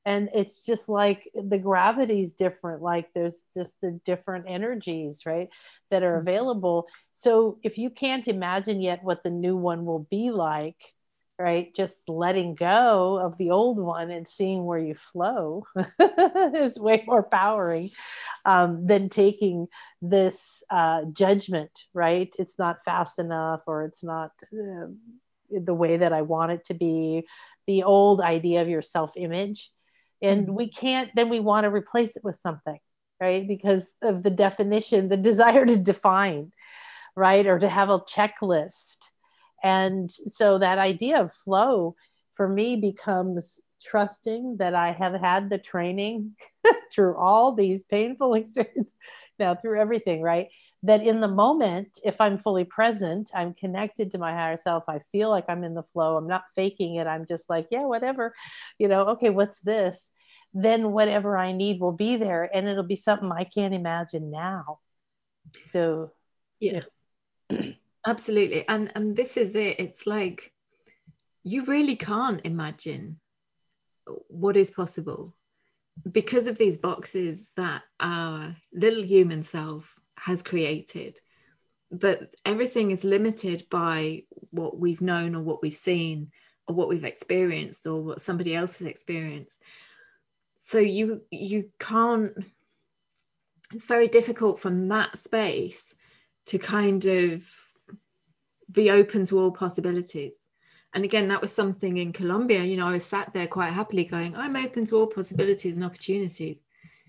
And it's just like the gravity's different. Like there's just the different energies, right, that are available. So if you can't imagine yet what the new one will be like, right, just letting go of the old one and seeing where you flow is way more powering um, than taking this uh, judgment, right? It's not fast enough, or it's not uh, the way that I want it to be, the old idea of your self-image. And mm-hmm. we can't, then we want to replace it with something, right? Because of the definition, the desire to define, right? Or to have a checklist. And so that idea of flow for me becomes trusting that I have had the training through all these painful experiences, now through everything, right? That in the moment, if I'm fully present, I'm connected to my higher self. I feel like I'm in the flow. I'm not faking it. I'm just like, yeah, whatever, you know, okay, what's this? Then whatever I need will be there, and it'll be something I can't imagine now. So, yeah. yeah. Absolutely. And and this is it. It's like you really can't imagine what is possible because of these boxes that our little human self has created. That everything is limited by what we've known or what we've seen or what we've experienced or what somebody else has experienced. So you you can't, it's very difficult from that space to kind of be open to all possibilities. And again, that was something in Colombia, you know, I was sat there quite happily going, I'm open to all possibilities and opportunities.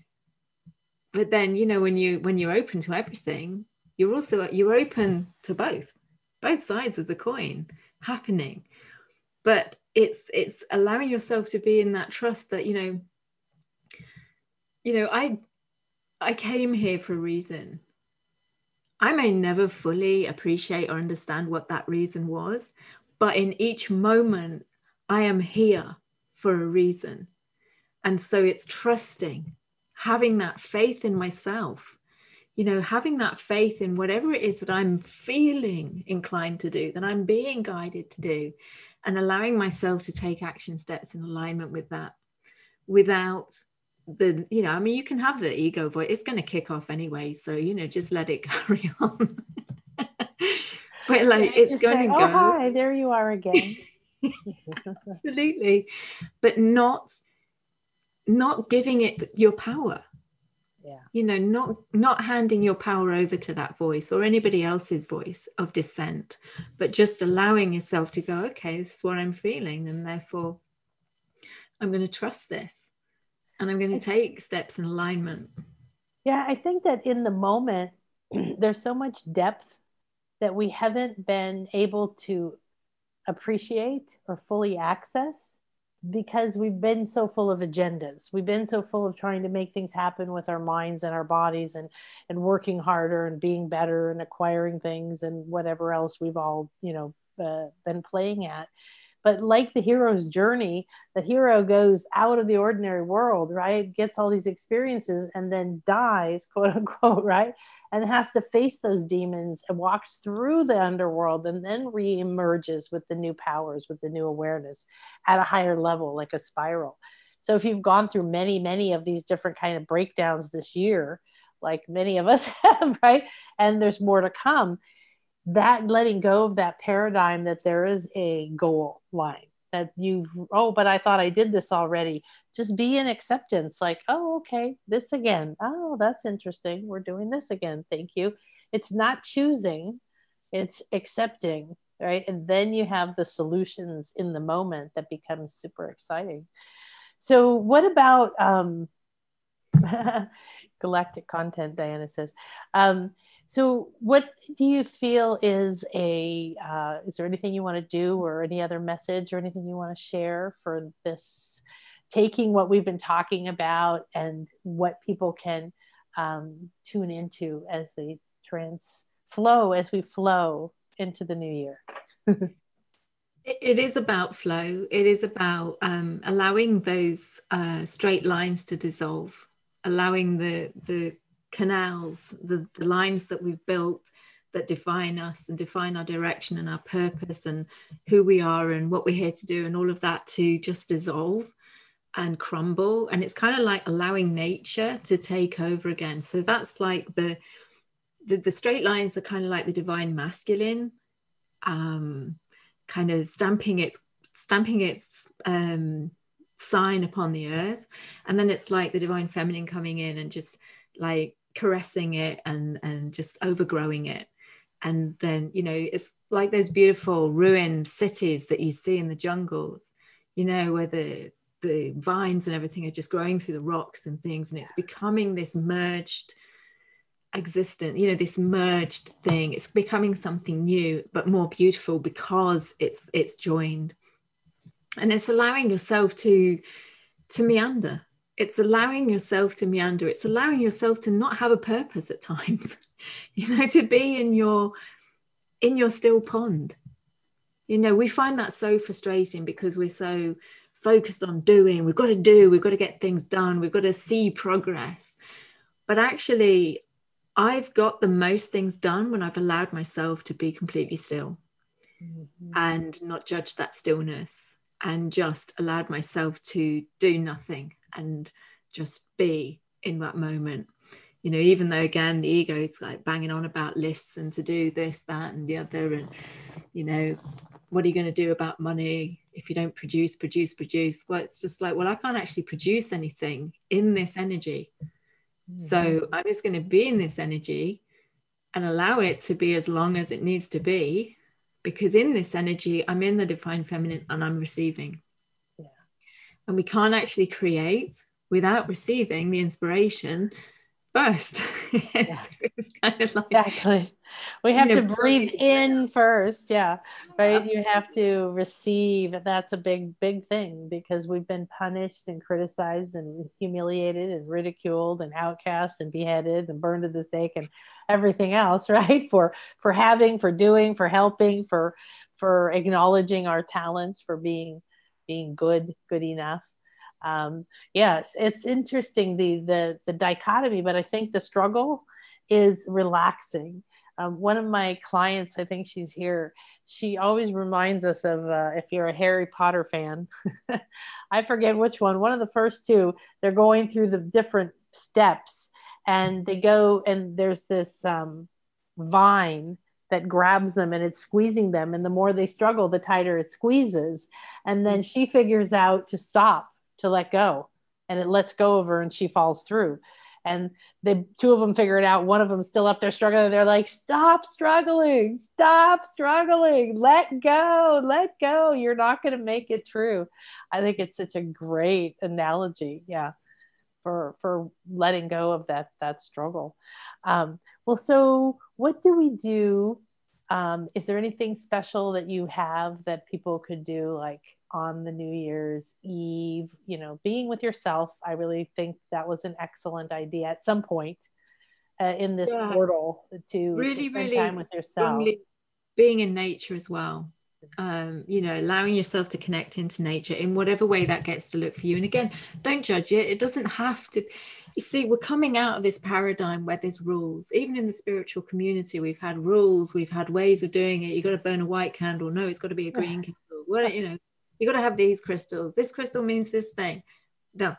But then, you know, when you when you're open to everything, you're also you're open to both, both sides of the coin happening. But it's it's allowing yourself to be in that trust that, you know, you know, I I came here for a reason. I may never fully appreciate or understand what that reason was, but in each moment, I am here for a reason. And so it's trusting, having that faith in myself, you know, having that faith in whatever it is that I'm feeling inclined to do, that I'm being guided to do, and allowing myself to take action steps in alignment with that without the, you know, I mean, you can have the ego voice, it's going to kick off anyway. So, you know, just let it carry on. But like, yeah, it's going say, to oh, go. Hi, there you are again. Absolutely. But not, not giving it your power. Yeah. You know, not, not handing your power over to that voice or anybody else's voice of dissent, but just allowing yourself to go, okay, this is what I'm feeling. And therefore I'm going to trust this. And I'm going to take steps in alignment. Yeah, I think that in the moment, there's so much depth that we haven't been able to appreciate or fully access because we've been so full of agendas. We've been so full of trying to make things happen with our minds and our bodies, and, and working harder and being better and acquiring things and whatever else we've all, you know, uh, been playing at. But like the hero's journey, the hero goes out of the ordinary world, right? Gets all these experiences and then dies, quote unquote, right? And has to face those demons and walks through the underworld and then re-emerges with the new powers, with the new awareness at a higher level, like a spiral. So if you've gone through many, many of these different kind of breakdowns this year, like many of us have, right? And there's more to come. That letting go of that paradigm that there is a goal line that you've, oh, but I thought I did this already. Just be in acceptance, like, oh, okay, this again. Oh, that's interesting. We're doing this again. Thank you. It's not choosing, it's accepting, right? And then you have the solutions in the moment that becomes super exciting. So what about um, galactic content, Diana says. Um, So what do you feel is a, uh, is there anything you want to do or any other message or anything you want to share for this, taking what we've been talking about and what people can um, tune into as they trans flow, as we flow into the new year? It is about flow. It is about um, allowing those uh, straight lines to dissolve, allowing the, the, canals, the, the lines that we've built that define us and define our direction and our purpose and who we are and what we're here to do and all of that to just dissolve, and crumble. And it's kind of like allowing nature to take over again. So that's like the the, the straight lines are kind of like the divine masculine, um, kind of stamping its stamping its um, sign upon the earth. And then it's like the divine feminine coming in and just like caressing it and and just overgrowing it. And then, you know, it's like those beautiful ruined cities that you see in the jungles, you know, where the the vines and everything are just growing through the rocks and things, and it's becoming this merged existent, you know, this merged thing. It's becoming something new but more beautiful because it's it's joined. And it's allowing yourself to to meander. It's allowing yourself to meander. It's allowing yourself to not have a purpose at times, you know, to be in your in your still pond. You know, we find that so frustrating because we're so focused on doing. We've got to do, we've got to get things done, we've got to see progress. But actually, I've got the most things done when I've allowed myself to be completely still, mm-hmm. and not judge that stillness, and just allowed myself to do nothing and just be in that moment. You know, even though, again, the ego is like banging on about lists and to do this, that, and the other. And, you know, what are you going to do about money if you don't produce, produce, produce? Well, it's just like, well, I can't actually produce anything in this energy. Mm-hmm. So I'm just going to be in this energy and allow it to be as long as it needs to be, because in this energy, I'm in the divine feminine and I'm receiving. Yeah. And we can't actually create without receiving the inspiration first. Yeah. It's kind of like, exactly. We have to know, breathe in first. Yeah. Right. Absolutely. You have to receive. That's a big, big thing, because we've been punished and criticized and humiliated and ridiculed and outcast and beheaded and burned at the stake and everything else, right? For, for having, for doing, for helping, for, for acknowledging our talents, for being, being good, good enough. Um, yes, it's interesting, the, the, the dichotomy, but I think the struggle is relaxing. Um, one of my clients, I think she's here, she always reminds us of, uh, if you're a Harry Potter fan, I forget which one, one of the first two, they're going through the different steps and they go, and there's this um, vine that grabs them and it's squeezing them. And the more they struggle, the tighter it squeezes. And then she figures out to stop, to let go, and it lets go of her and she falls through. And the two of them figure it out. One of them still up there struggling. They're like, stop struggling, stop struggling, let go, let go. You're not going to make it through. I think it's such a great analogy. Yeah. For, for letting go of that, that struggle. Um, well, so what do we do? Um, is there anything special that you have that people could do, like on the New Year's Eve, you know, being with yourself? I really think that was an excellent idea at some point uh, in this yeah. portal to, really, to spend really time with yourself. Being in nature as well. Um, you know, allowing yourself to connect into nature in whatever way that gets to look for you. And again, don't judge it. It doesn't have to. You see, we're coming out of this paradigm where there's rules. Even in the spiritual community, we've had rules, we've had ways of doing it. You got to burn a white candle. No, it's got to be a green candle. What, you know, you got to have these crystals. This crystal means this thing. No.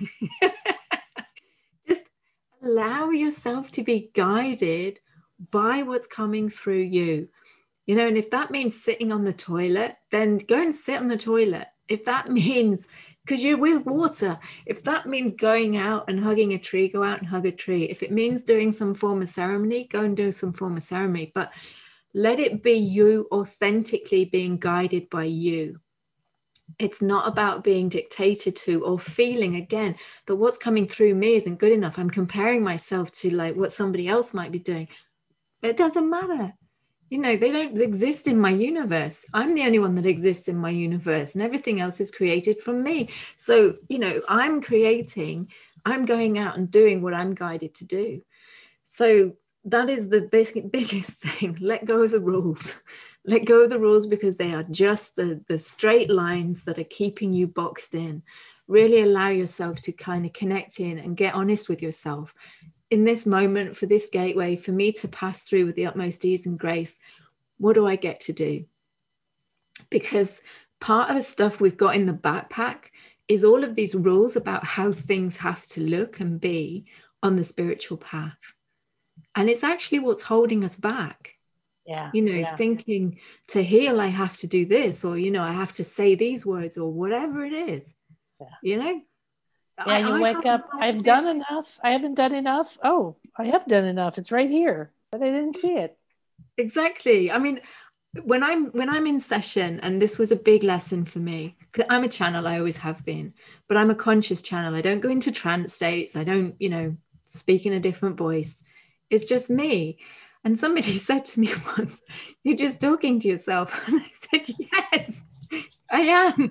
Just allow yourself to be guided by what's coming through you. You know, and if that means sitting on the toilet, then go and sit on the toilet. If that means, because you're with water, if that means going out and hugging a tree, go out and hug a tree. If it means doing some form of ceremony, go and do some form of ceremony. But let it be you authentically being guided by you. It's not about being dictated to or feeling, again, that what's coming through me isn't good enough. I'm comparing myself to like what somebody else might be doing. It doesn't matter. You know, they don't exist in my universe. I'm the only one that exists in my universe, and everything else is created from me. So, you know, I'm creating, I'm going out and doing what I'm guided to do. So that is the basic, biggest thing. Let go of the rules. Let go of the rules, because they are just the, the straight lines that are keeping you boxed in. Really allow yourself to kind of connect in and get honest with yourself. In this moment, for this gateway, for me to pass through with the utmost ease and grace, what do I get to do? Because part of the stuff we've got in the backpack is all of these rules about how things have to look and be on the spiritual path. And it's actually what's holding us back. Yeah. You know, yeah. thinking to heal, I have to do this, or, you know, I have to say these words, or whatever it is, yeah. you know? Yeah, I, you I wake up, I've done this. enough. I haven't done enough. Oh, I have done enough. It's right here, but I didn't see it. Exactly. I mean, when I'm when I'm in session, and this was a big lesson for me, because I'm a channel, I always have been, but I'm a conscious channel. I don't go into trance states. I don't, you know, speak in a different voice. It's just me. And somebody said to me once, "You're just talking to yourself." And I said, "Yes, I am."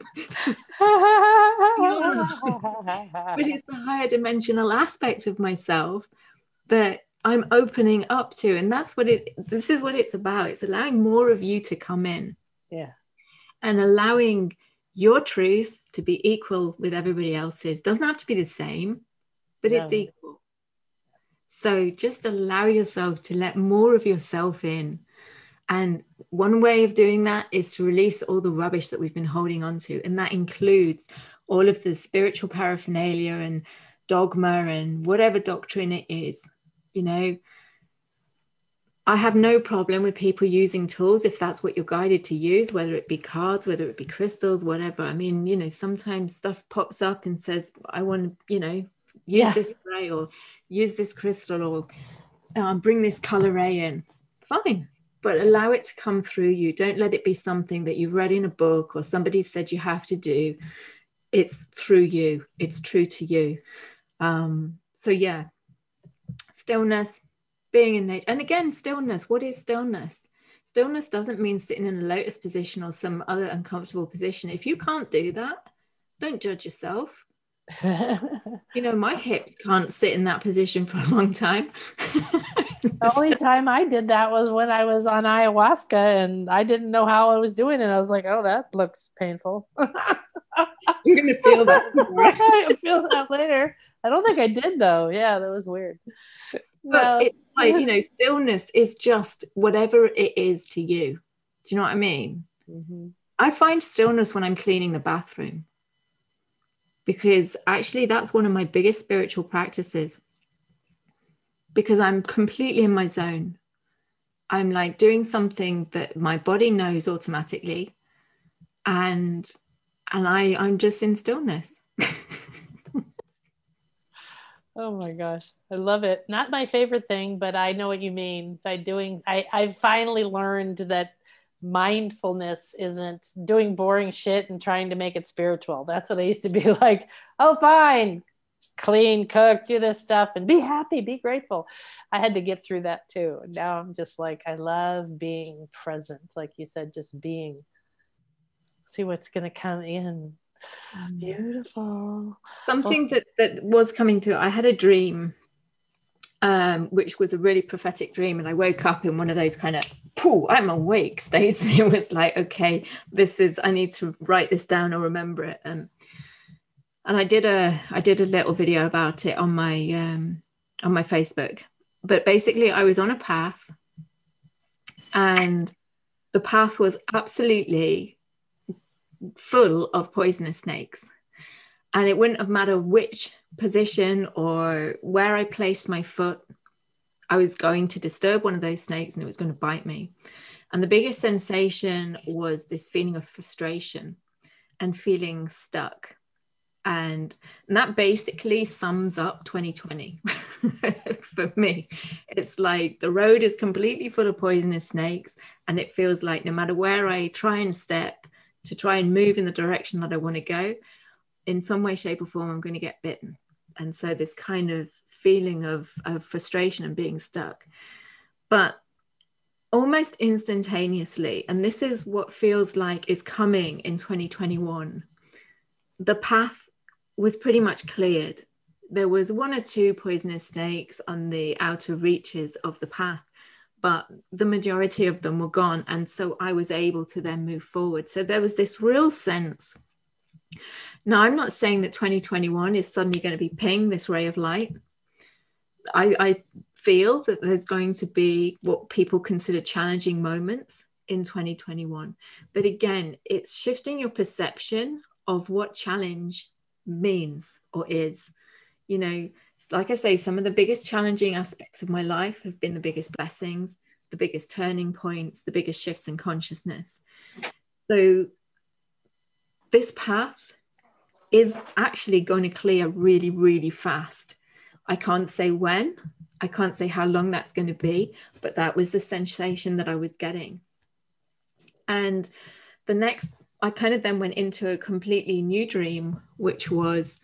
But it's the higher dimensional aspect of myself that I'm opening up to. And that's what it, this is what it's about. It's allowing more of you to come in. Yeah. And allowing your truth to be equal with everybody else's. Doesn't have to be the same, but no. It's equal. So just allow yourself to let more of yourself in. And one way of doing that is to release all the rubbish that we've been holding on to. And that includes all of the spiritual paraphernalia and dogma and whatever doctrine it is. You know, I have no problem with people using tools if that's what you're guided to use, whether it be cards, whether it be crystals, whatever. I mean, you know, sometimes stuff pops up and says, I want to, you know, use yeah. this spray or use this crystal or um, bring this color ray in. Fine. But allow it to come through you. Don't let it be something that you've read in a book or somebody said you have to do. It's through you. It's true to you. Um, so yeah, stillness, being in nature. And again, stillness. What is stillness? Stillness doesn't mean sitting in a lotus position or some other uncomfortable position. If you can't do that, don't judge yourself. You know, my hips can't sit in that position for a long time. The only time I did that was when I was on ayahuasca and I didn't know how I was doing it. I was like, oh, that looks painful. You're going to feel that. I feel that later. I don't think I did, though. Yeah, that was weird. But No. it's like, you know, stillness is just whatever it is to you. Do you know what I mean? Mm-hmm. I find stillness when I'm cleaning the bathroom. Because actually that's one of my biggest spiritual practices, because I'm completely in my zone. I'm like doing something that my body knows automatically, and and I I'm just in stillness. Oh my gosh, I love it. Not my favorite thing, but I know what you mean by doing. I I've finally learned that mindfulness isn't doing boring shit and trying to make it spiritual. That's what I used to be like. Oh, fine, clean, cook, do this stuff and be happy, be grateful. I had to get through that too. Now I'm just like, I love being present. Like you said, just being, see what's going to come in. Beautiful. Something well, that, that was coming to, I had a dream, um, which was a really prophetic dream. And I woke up in one of those kind of, pooh, I'm awake states. It was like, okay, this is, I need to write this down or remember it. And and I did a, I did a little video about it on my, um, on my Facebook. But basically I was on a path, and the path was absolutely full of poisonous snakes. And it wouldn't have mattered which position or where I placed my foot, I was going to disturb one of those snakes and it was going to bite me. And the biggest sensation was this feeling of frustration and feeling stuck. And, and that basically sums up twenty twenty for me. It's like the road is completely full of poisonous snakes, and it feels like no matter where I try and step to try and move in the direction that I want to go, in some way, shape or form, I'm going to get bitten. And so this kind of feeling of, of frustration and being stuck. But almost instantaneously, and this is what feels like is coming in twenty twenty-one, the path was pretty much cleared. There was one or two poisonous snakes on the outer reaches of the path, but the majority of them were gone. And so I was able to then move forward. So there was this real sense. Now, I'm not saying that twenty twenty-one is suddenly going to be ping, this ray of light. I, I feel that there's going to be what people consider challenging moments in twenty twenty-one. But again, it's shifting your perception of what challenge means or is. You know, like I say, some of the biggest challenging aspects of my life have been the biggest blessings, the biggest turning points, the biggest shifts in consciousness. So this path is actually going to clear really, really fast. I can't say when, I can't say how long that's going to be, but that was the sensation that I was getting. And the next, I kind of then went into a completely new dream, which was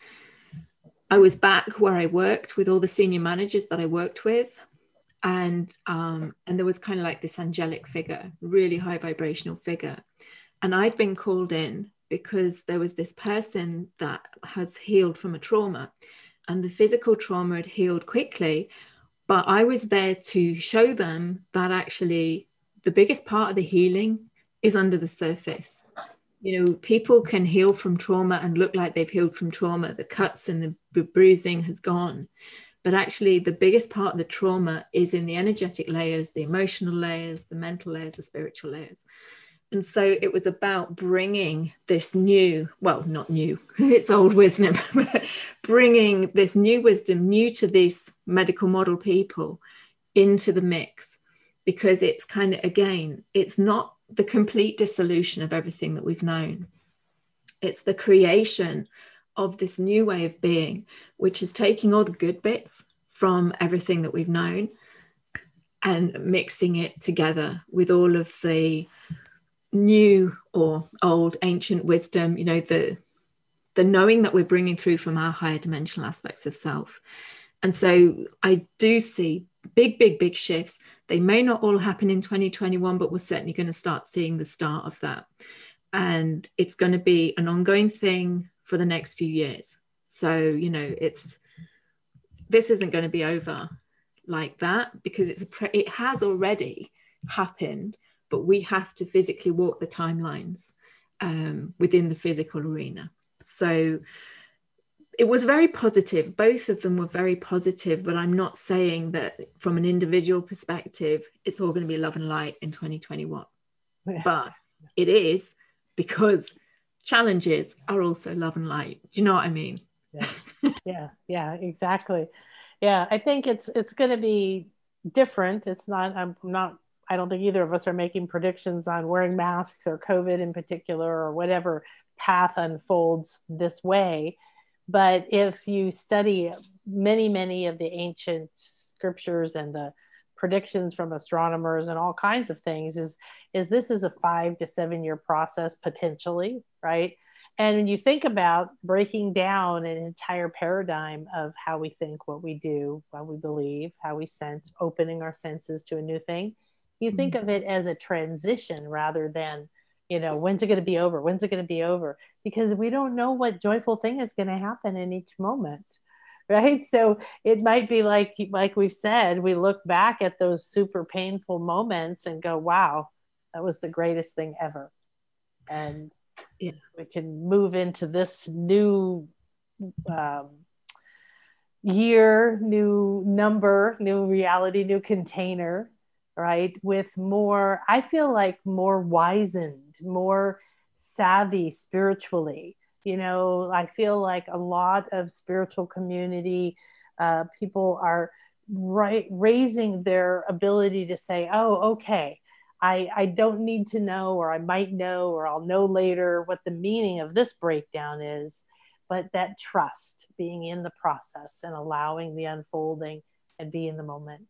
I was back where I worked with all the senior managers that I worked with. And, um, and there was kind of like this angelic figure, really high vibrational figure. And I'd been called in because there was this person that has healed from a trauma, and the physical trauma had healed quickly. But I was there to show them that actually the biggest part of the healing is under the surface. You know, people can heal from trauma and look like they've healed from trauma. The cuts and the bruising has gone. But actually, the biggest part of the trauma is in the energetic layers, the emotional layers, the mental layers, the spiritual layers. And so it was about bringing this new, well, not new, it's old wisdom, but bringing this new wisdom, new to these medical model people, into the mix. Because it's kind of, again, it's not the complete dissolution of everything that we've known. It's the creation of this new way of being, which is taking all the good bits from everything that we've known and mixing it together with all of the new or old ancient wisdom, you know, the the knowing that we're bringing through from our higher dimensional aspects of self. And so I do see big, big, big shifts. They may not all happen in twenty twenty-one, but we're certainly going to start seeing the start of that. And it's going to be an ongoing thing for the next few years. So, you know, it's, this isn't going to be over like that, because it's a pre- it has already happened, but we have to physically walk the timelines um, within the physical arena. So it was very positive. Both of them were very positive, but I'm not saying that from an individual perspective, it's all going to be love and light in twenty twenty-one. Yeah. But it is, because challenges are also love and light. Do you know what I mean? Yeah, yeah, yeah, exactly. Yeah, I think it's it's going to be different. It's not, I'm not, I don't think either of us are making predictions on wearing masks or COVID in particular, or whatever path unfolds this way. But if you study many, many of the ancient scriptures and the predictions from astronomers and all kinds of things, is, is this is a five to seven year process potentially, right? And when you think about breaking down an entire paradigm of how we think, what we do, what we believe, how we sense, opening our senses to a new thing, you think of it as a transition rather than, you know, when's it going to be over? When's it going to be over? Because we don't know what joyful thing is going to happen in each moment, right? So it might be like, like we've said, we look back at those super painful moments and go, wow, that was the greatest thing ever. And yeah, we can move into this new um, year, new number, new reality, new container, right? With more, I feel like more wizened, more savvy spiritually. You know, I feel like a lot of spiritual community, uh, people are right, raising their ability to say, oh, okay, I, I don't need to know, or I might know, or I'll know later what the meaning of this breakdown is. But that trust, being in the process and allowing the unfolding and be in the moment.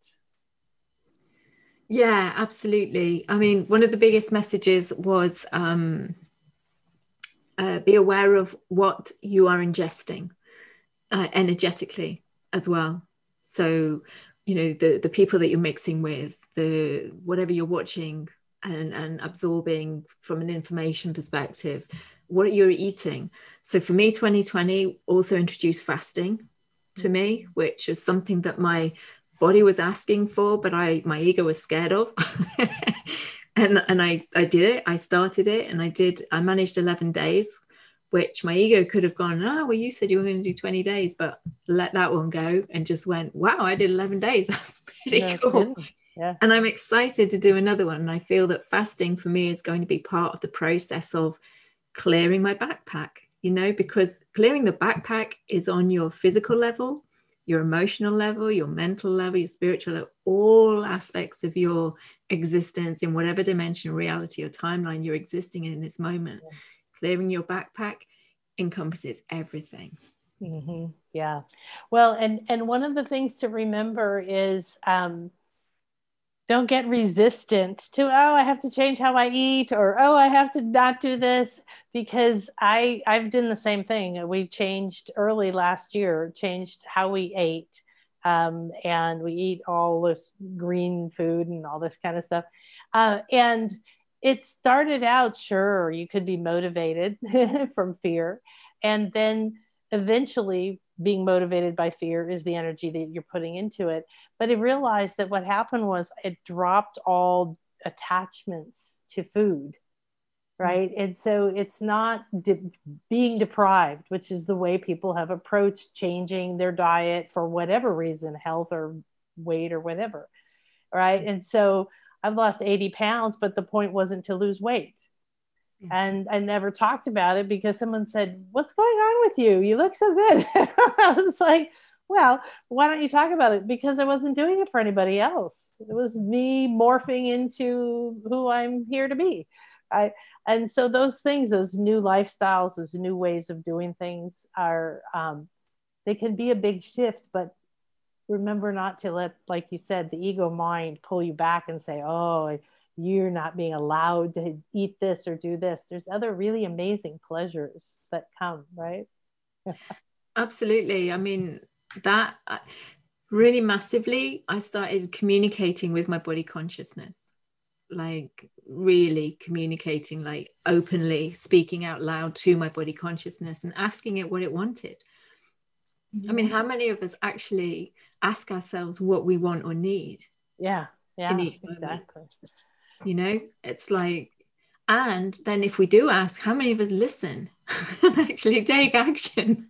Yeah, absolutely. I mean, one of the biggest messages was um, uh, be aware of what you are ingesting uh, energetically as well. So, you know, the, the people that you're mixing with, the whatever you're watching and, and absorbing from an information perspective, what you're eating. So for me, twenty twenty also introduced fasting to me, which was something that my body was asking for, but I my ego was scared of. and and I, I did it. I started it and I did, I managed eleven days, which my ego could have gone, oh, well, you said you were going to do twenty days, but let that one go, and just went, wow, I did eleven days. That's pretty no, cool. Yeah. And I'm excited to do another one. And I feel that fasting for me is going to be part of the process of clearing my backpack, you know, because clearing the backpack is on your physical level, your emotional level, your mental level, your spiritual level, all aspects of your existence in whatever dimension, reality, or timeline you're existing in this moment. Yeah. Clearing your backpack encompasses everything. Mm-hmm. Yeah. Well, and and one of the things to remember is um, don't get resistant to, oh, I have to change how I eat, or, oh, I have to not do this, because I, I've done the same thing. We changed early last year, changed how we ate. Um, and we eat all this green food and all this kind of stuff. Uh, and it started out, sure, you could be motivated from fear. And then eventually being motivated by fear is the energy that you're putting into it. But I realized that what happened was it dropped all attachments to food, right? Mm-hmm. And so it's not de- being deprived, which is the way people have approached changing their diet for whatever reason, health or weight or whatever, right? And so I've lost eighty pounds, but the point wasn't to lose weight. And I never talked about it because someone said, what's going on with you? You look so good. I was like, well, why don't you talk about it? Because I wasn't doing it for anybody else. It was me morphing into who I'm here to be. I, and so those things, those new lifestyles, those new ways of doing things are, um, they can be a big shift, but remember not to let, like you said, the ego mind pull you back and say, oh, you're not being allowed to eat this or do this. There's other really amazing pleasures that come, right? Absolutely. I mean, that really massively, I started communicating with my body consciousness, like really communicating, like openly speaking out loud to my body consciousness and asking it what it wanted. Mm-hmm. I mean, how many of us actually ask ourselves what we want or need? Yeah, yeah, in each exactly. moment? You know, it's like, and then if we do ask, how many of us listen and actually take action?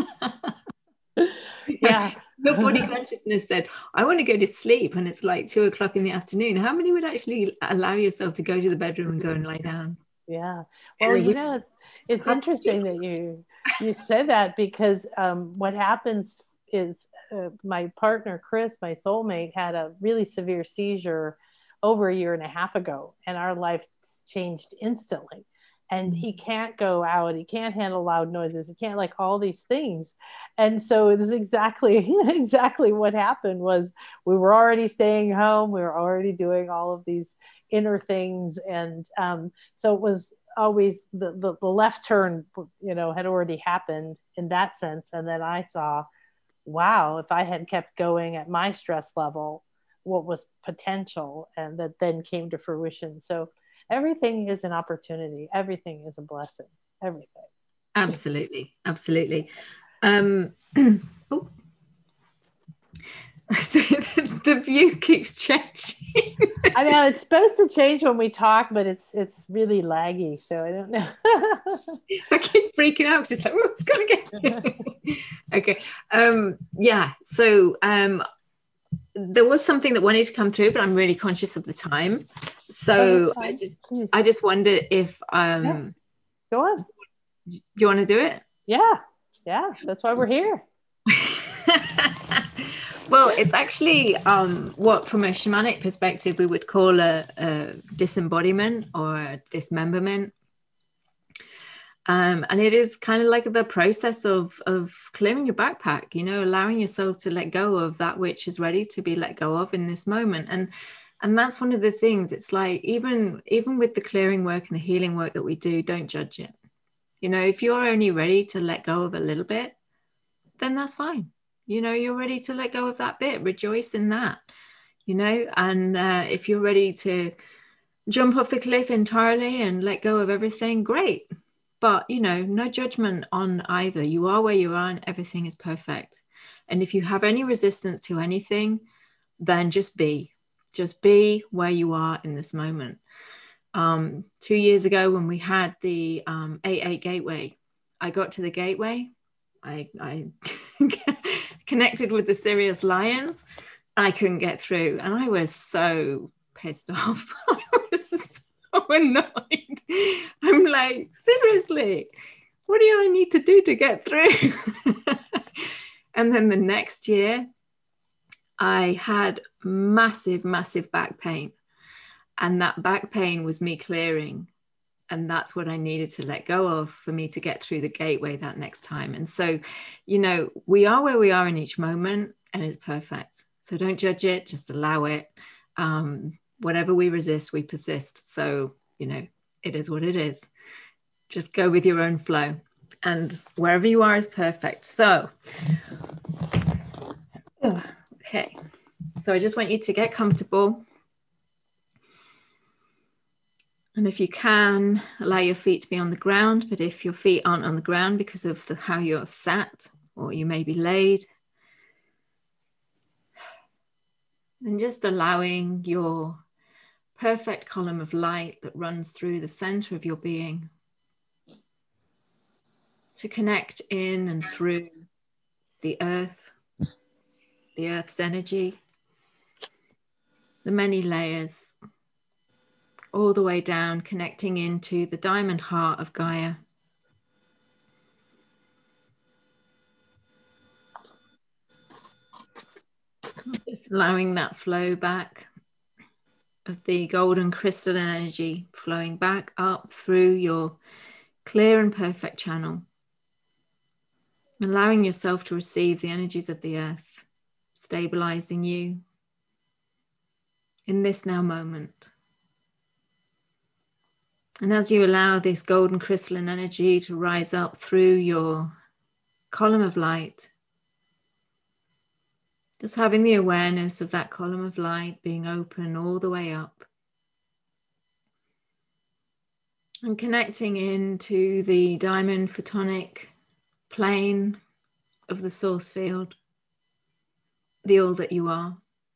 Yeah. Your body consciousness said, I want to go to sleep, and it's like two o'clock in the afternoon. How many would actually allow yourself to go to the bedroom and go and lie down? Yeah. Well, you know, it's, it's interesting that you you said that, because um, what happens is uh, my partner, Chris, my soulmate, had a really severe seizure over a year and a half ago, and our life changed instantly. And he can't go out, he can't handle loud noises, he can't, like, all these things. And so it is exactly exactly what happened was we were already staying home, we were already doing all of these inner things. And um, so it was always the, the the left turn, you know, had already happened in that sense. And then I saw, wow, if I had kept going at my stress level, what was potential, and that then came to fruition. So everything is an opportunity. Everything is a blessing. Everything. Absolutely. Absolutely. Um, oh. the, the view keeps changing. I know it's supposed to change when we talk, but it's it's really laggy, so I don't know. I keep freaking out because it's like, oh, it's gonna get okay. Um, yeah. So um, there was something that wanted to come through, but I'm really conscious of the time. So oh, I just Please. I just wonder if um, yeah. Go on. Do you want to do it? Yeah. Yeah. That's why we're here. Well, it's actually um, what, from a shamanic perspective, we would call a, a disembodiment or a dismemberment. Um, and it is kind of like the process of, of clearing your backpack, you know, allowing yourself to let go of that which is ready to be let go of in this moment. And and that's one of the things. It's like, even, even with the clearing work and the healing work that we do, don't judge it. You know, if you're only ready to let go of a little bit, then that's fine. You know, you're ready to let go of that bit, rejoice in that, you know. And uh, if you're ready to jump off the cliff entirely and let go of everything, great. But, you know, no judgment on either. You are where you are and everything is perfect. And if you have any resistance to anything, then just be, just be where you are in this moment. Um, two years ago when we had the um, eight eight gateway, I got to the gateway. I, I connected with the Sirius Lions. I couldn't get through, and I was so pissed off. I was so annoyed. I'm like, seriously, what do I need to do to get through? And then the next year, I had massive, massive back pain. And that back pain was me clearing. And that's what I needed to let go of for me to get through the gateway that next time. And so, you know, we are where we are in each moment, and it's perfect. So don't judge it, just allow it. Um, whatever we resist, we persist. So, you know, it is what it is. Just go with your own flow. And wherever you are is perfect. So, okay. So I just want you to get comfortable. And if you can, allow your feet to be on the ground. But if your feet aren't on the ground because of the, how you're sat, or you may be laid, then just allowing your perfect column of light that runs through the center of your being to connect in and through the earth, the earth's energy, the many layers, all the way down, connecting into the diamond heart of Gaia. Just allowing that flow back of the golden crystalline energy flowing back up through your clear and perfect channel. Allowing yourself to receive the energies of the earth, stabilizing you in this now moment. And as you allow this golden crystalline energy to rise up through your column of light, just having the awareness of that column of light being open all the way up. And connecting into the diamond photonic plane of the source field, the all that you are.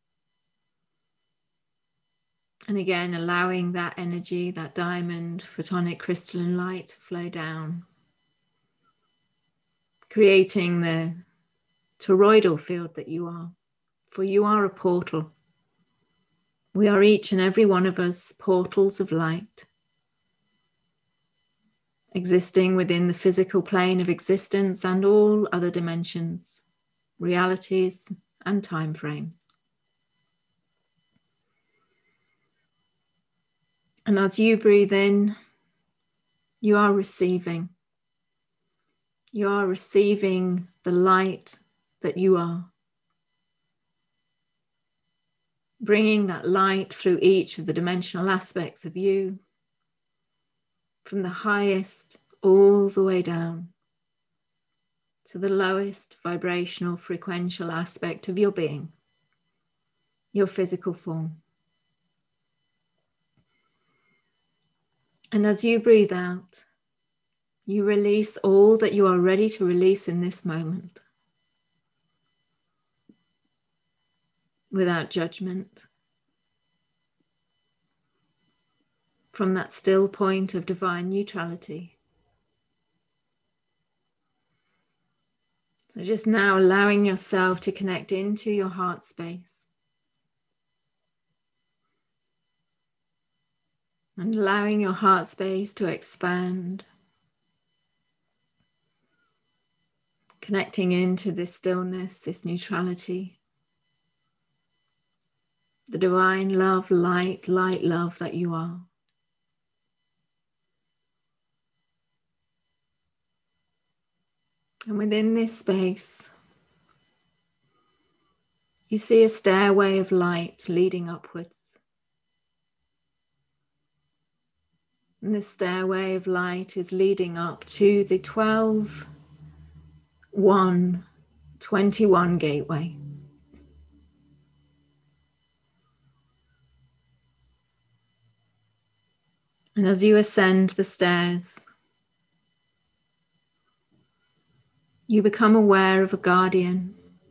And again, allowing that energy, that diamond photonic crystalline light to flow down, creating the toroidal field that you are. For you are a portal. We are each and every one of us portals of light, existing within the physical plane of existence and all other dimensions, realities, and time frames. And as you breathe in, you are receiving. You are receiving the light that you are. Bringing that light through each of the dimensional aspects of you, from the highest all the way down to the lowest vibrational frequential aspect of your being, your physical form. And as you breathe out, you release all that you are ready to release in this moment, without judgment, from that still point of divine neutrality. So just now allowing yourself to connect into your heart space. And allowing your heart space to expand. Connecting into this stillness, this neutrality. The divine love, light, light love that you are. And within this space, you see a stairway of light leading upwards. And this stairway of light is leading up to the twelve one twenty-one gateway. And as you ascend the stairs, you become aware of a guardian,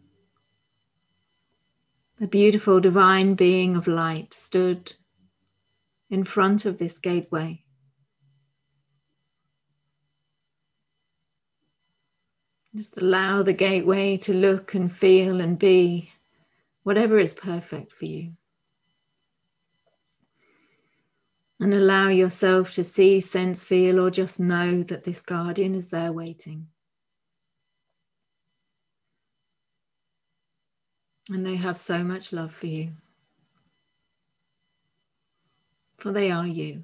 a beautiful divine being of light stood in front of this gateway. Just allow the gateway to look and feel and be whatever is perfect for you. And allow yourself to see, sense, feel, or just know that this guardian is there waiting. And they have so much love for you. For they are you.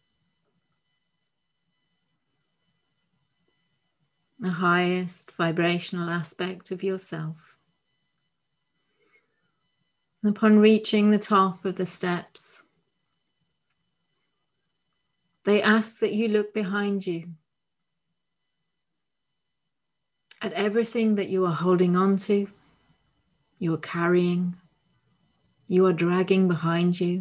The highest vibrational aspect of yourself. And upon reaching the top of the steps, they ask that you look behind you at everything that you are holding on to, you are carrying, you are dragging behind you.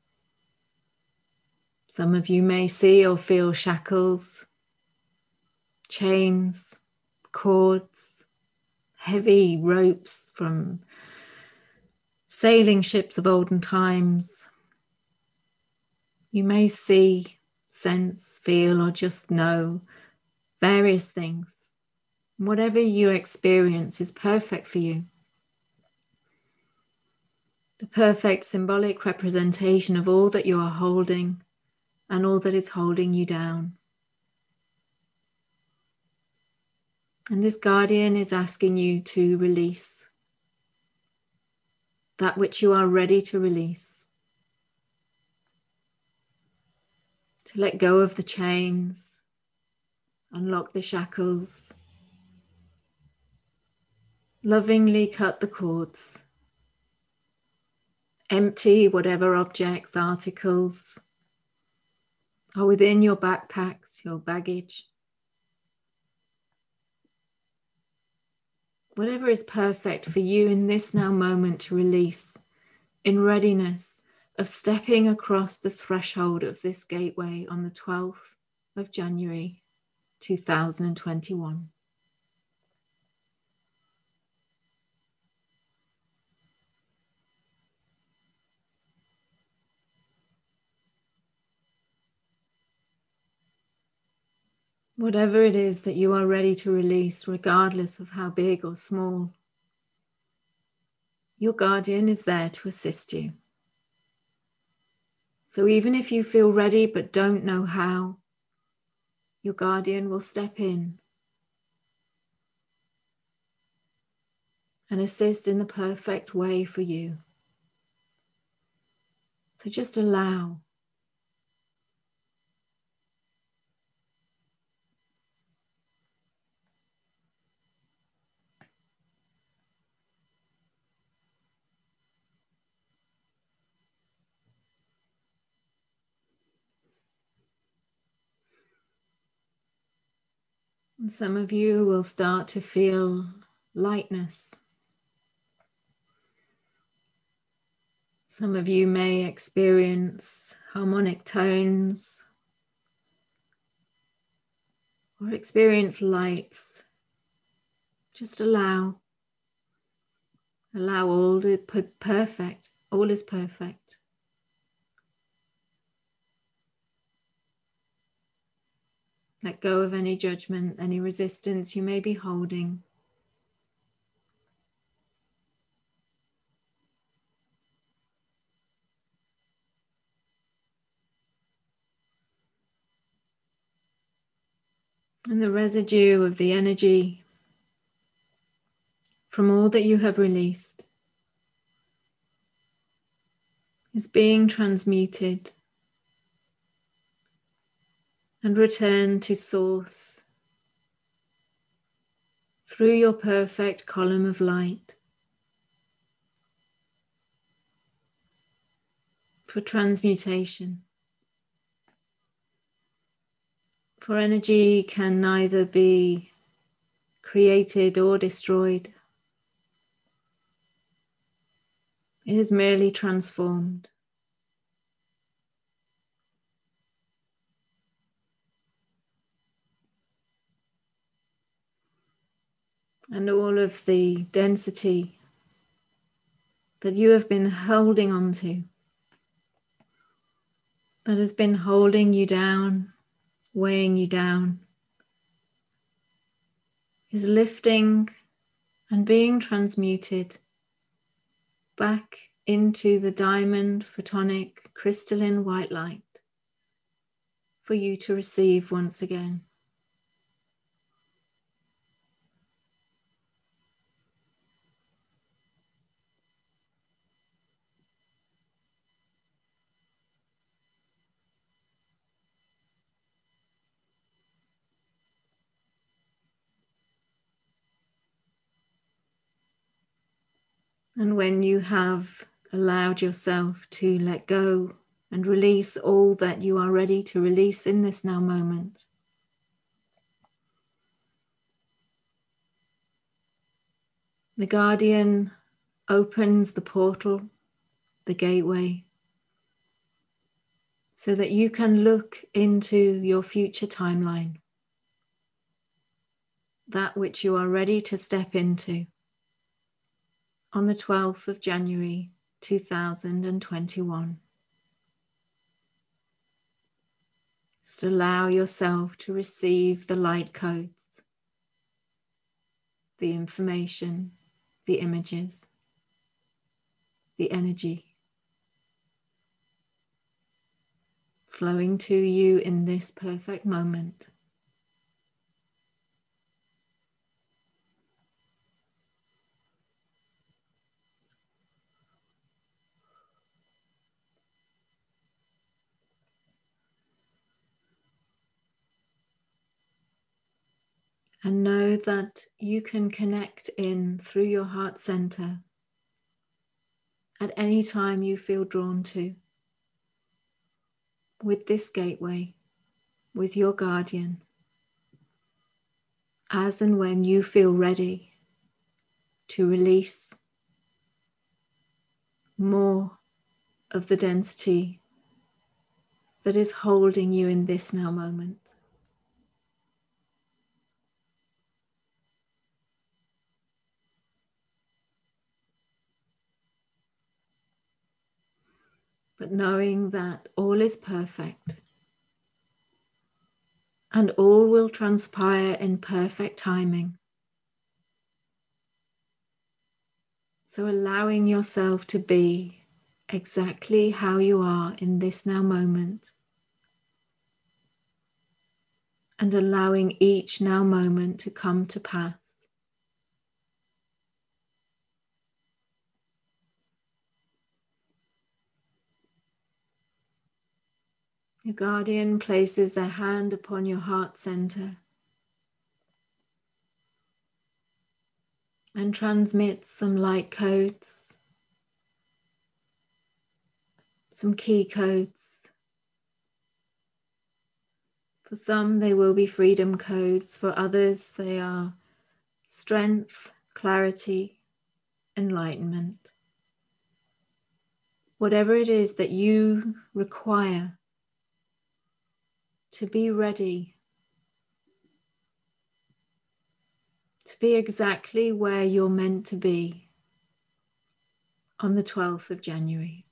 Some of you may see or feel shackles, chains, cords, heavy ropes from sailing ships of olden times. You may see, sense, feel, or just know various things. Whatever you experience is perfect for you. The perfect symbolic representation of all that you are holding and all that is holding you down. And this guardian is asking you to release that which you are ready to release. To let go of the chains, unlock the shackles, lovingly cut the cords, empty whatever objects, articles are within your backpacks, your baggage. Whatever is perfect for you in this now moment to release, in readiness of stepping across the threshold of this gateway on the twelfth of January, two thousand twenty-one. Whatever it is that you are ready to release, regardless of how big or small, your guardian is there to assist you. So even if you feel ready but don't know how, your guardian will step in and assist in the perfect way for you. So just allow. And some of you will start to feel lightness. Some of you may experience harmonic tones or experience lights. Just allow. Allow all to be perfect. All is perfect. Let go of any judgment, any resistance you may be holding. And the residue of the energy from all that you have released is being transmuted and returned to source through your perfect column of light for transmutation. For energy can neither be created or destroyed. It is merely transformed. And all of the density that you have been holding on to, that has been holding you down, weighing you down, is lifting and being transmuted back into the diamond photonic crystalline white light for you to receive once again. And when you have allowed yourself to let go and release all that you are ready to release in this now moment, the guardian opens the portal, the gateway, so that you can look into your future timeline, that which you are ready to step into on the twelfth of January two thousand twenty-one. Just allow yourself to receive the light codes, the information, the images, the energy flowing to you in this perfect moment. And know that you can connect in through your heart center at any time you feel drawn to, with this gateway, with your guardian, as and when you feel ready to release more of the density that is holding you in this now moment. But knowing that all is perfect and all will transpire in perfect timing. So allowing yourself to be exactly how you are in this now moment, and allowing each now moment to come to pass. Your guardian places their hand upon your heart center and transmits some light codes, some key codes. For some, they will be freedom codes. For others, they are strength, clarity, enlightenment. Whatever it is that you require to be ready, to be exactly where you're meant to be on the twelfth of January.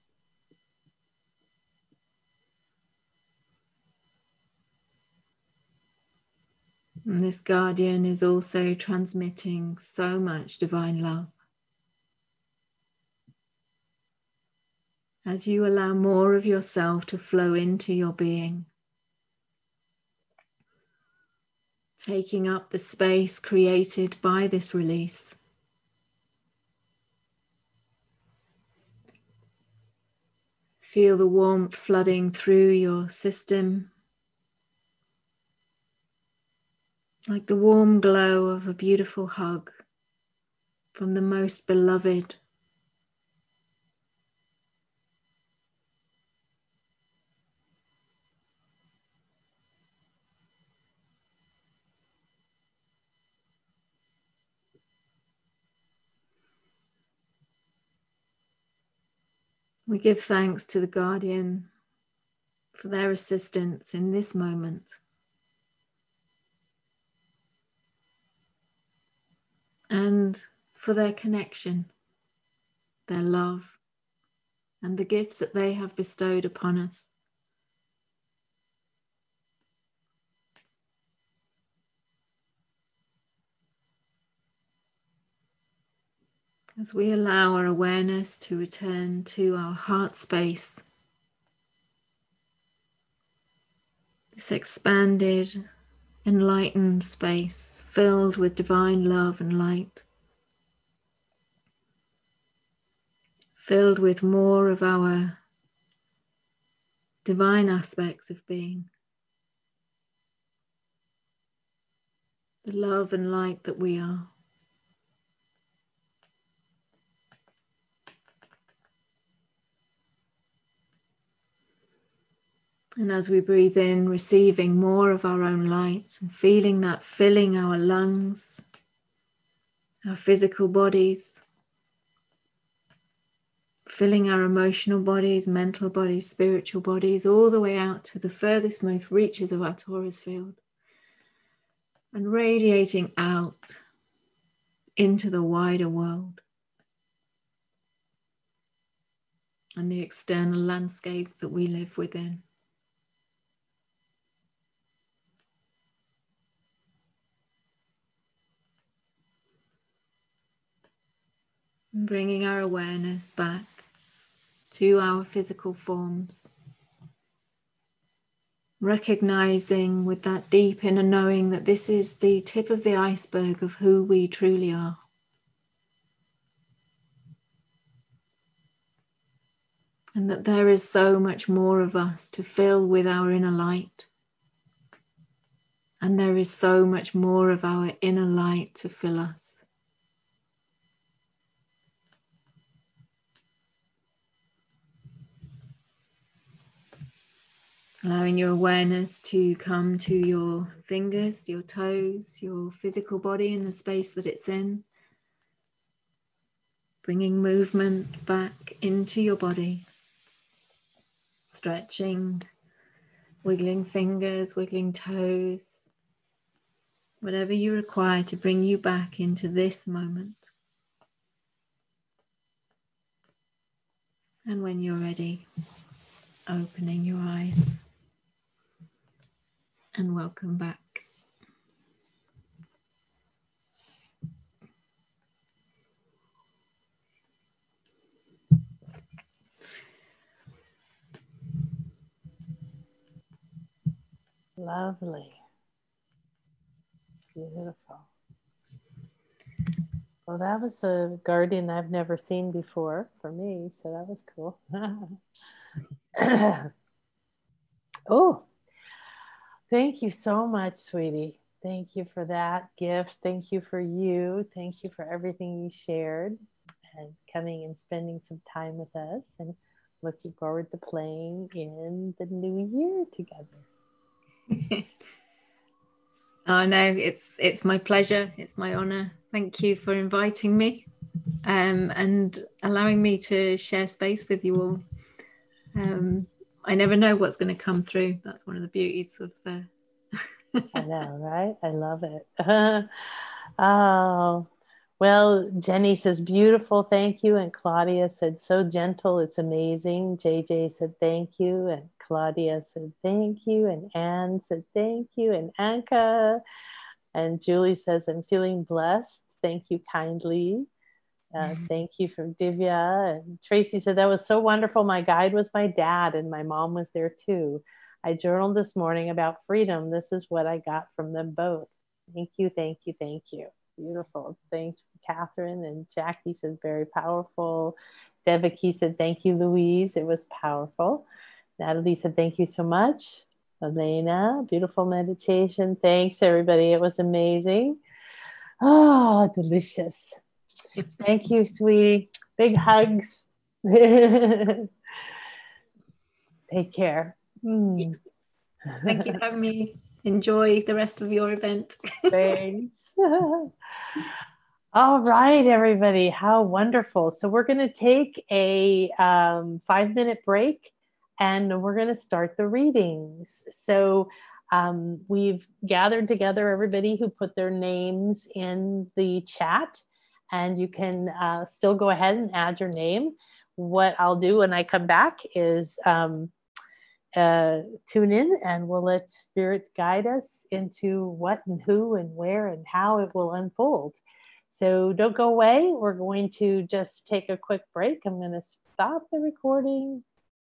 And this guardian is also transmitting so much divine love. As you allow more of yourself to flow into your being, taking up the space created by this release. Feel the warmth flooding through your system, like the warm glow of a beautiful hug from the most beloved. We give thanks to the guardian for their assistance in this moment. And for their connection, their love, and the gifts that they have bestowed upon us. As we allow our awareness to return to our heart space, This expanded, enlightened space filled with divine love and light, filled with more of our divine aspects of being, the love and light that we are. And as we breathe in, receiving more of our own light and feeling that filling our lungs, our physical bodies, filling our emotional bodies, mental bodies, spiritual bodies, all the way out to the furthest most reaches of our torus field, and radiating out into the wider world and the external landscape that we live within. And bringing our awareness back to our physical forms, recognizing with that deep inner knowing that this is the tip of the iceberg of who we truly are. And that there is so much more of us to fill with our inner light. And there is so much more of our inner light to fill us. Allowing your awareness to come to your fingers, your toes, your physical body and the space that it's in. Bringing movement back into your body. Stretching, wiggling fingers, wiggling toes. Whatever you require to bring you back into this moment. And when you're ready, opening your eyes. And welcome back. Lovely. Beautiful. Well, that was a guardian I've never seen before for me, so that was cool. Oh, thank you so much, sweetie. Thank you for that gift. Thank you for you. Thank you for everything you shared and coming and spending some time with us, and looking forward to playing in the new year together. Oh no, it's it's my pleasure. It's my honor. Thank you for inviting me um, and allowing me to share space with you all. Um, I never know what's going to come through. That's one of the beauties of. Uh... I know, right? I love it. Oh, well, Jenny says beautiful, thank you, and Claudia said so gentle, it's amazing. J J said thank you, and Claudia said thank you, and Anne said thank you, and Anka, and Julie says I'm feeling blessed. Thank you kindly. Uh, thank you from Divya. And Tracy said that was so wonderful. My guide was my dad, and my mom was there too. I journaled this morning about freedom. This is what I got from them both. Thank you, thank you, thank you. Beautiful. Thanks, Catherine. And Jackie says very powerful. Devaki said thank you, Louise. It was powerful. Natalie said thank you so much. Elena, beautiful meditation. Thanks, everybody. It was amazing. Oh, delicious. Thank you, sweetie. Big hugs. Take care. Mm. Thank you for having me. Enjoy the rest of your event. Thanks. All right, everybody. How wonderful. So we're going to take a um, five minute break and we're going to start the readings. So um, we've gathered together everybody who put their names in the chat, and you can uh, still go ahead and add your name. What I'll do when I come back is um, uh, tune in, and we'll let Spirit guide us into what and who and where and how it will unfold. So don't go away. We're going to just take a quick break. I'm going to stop the recording,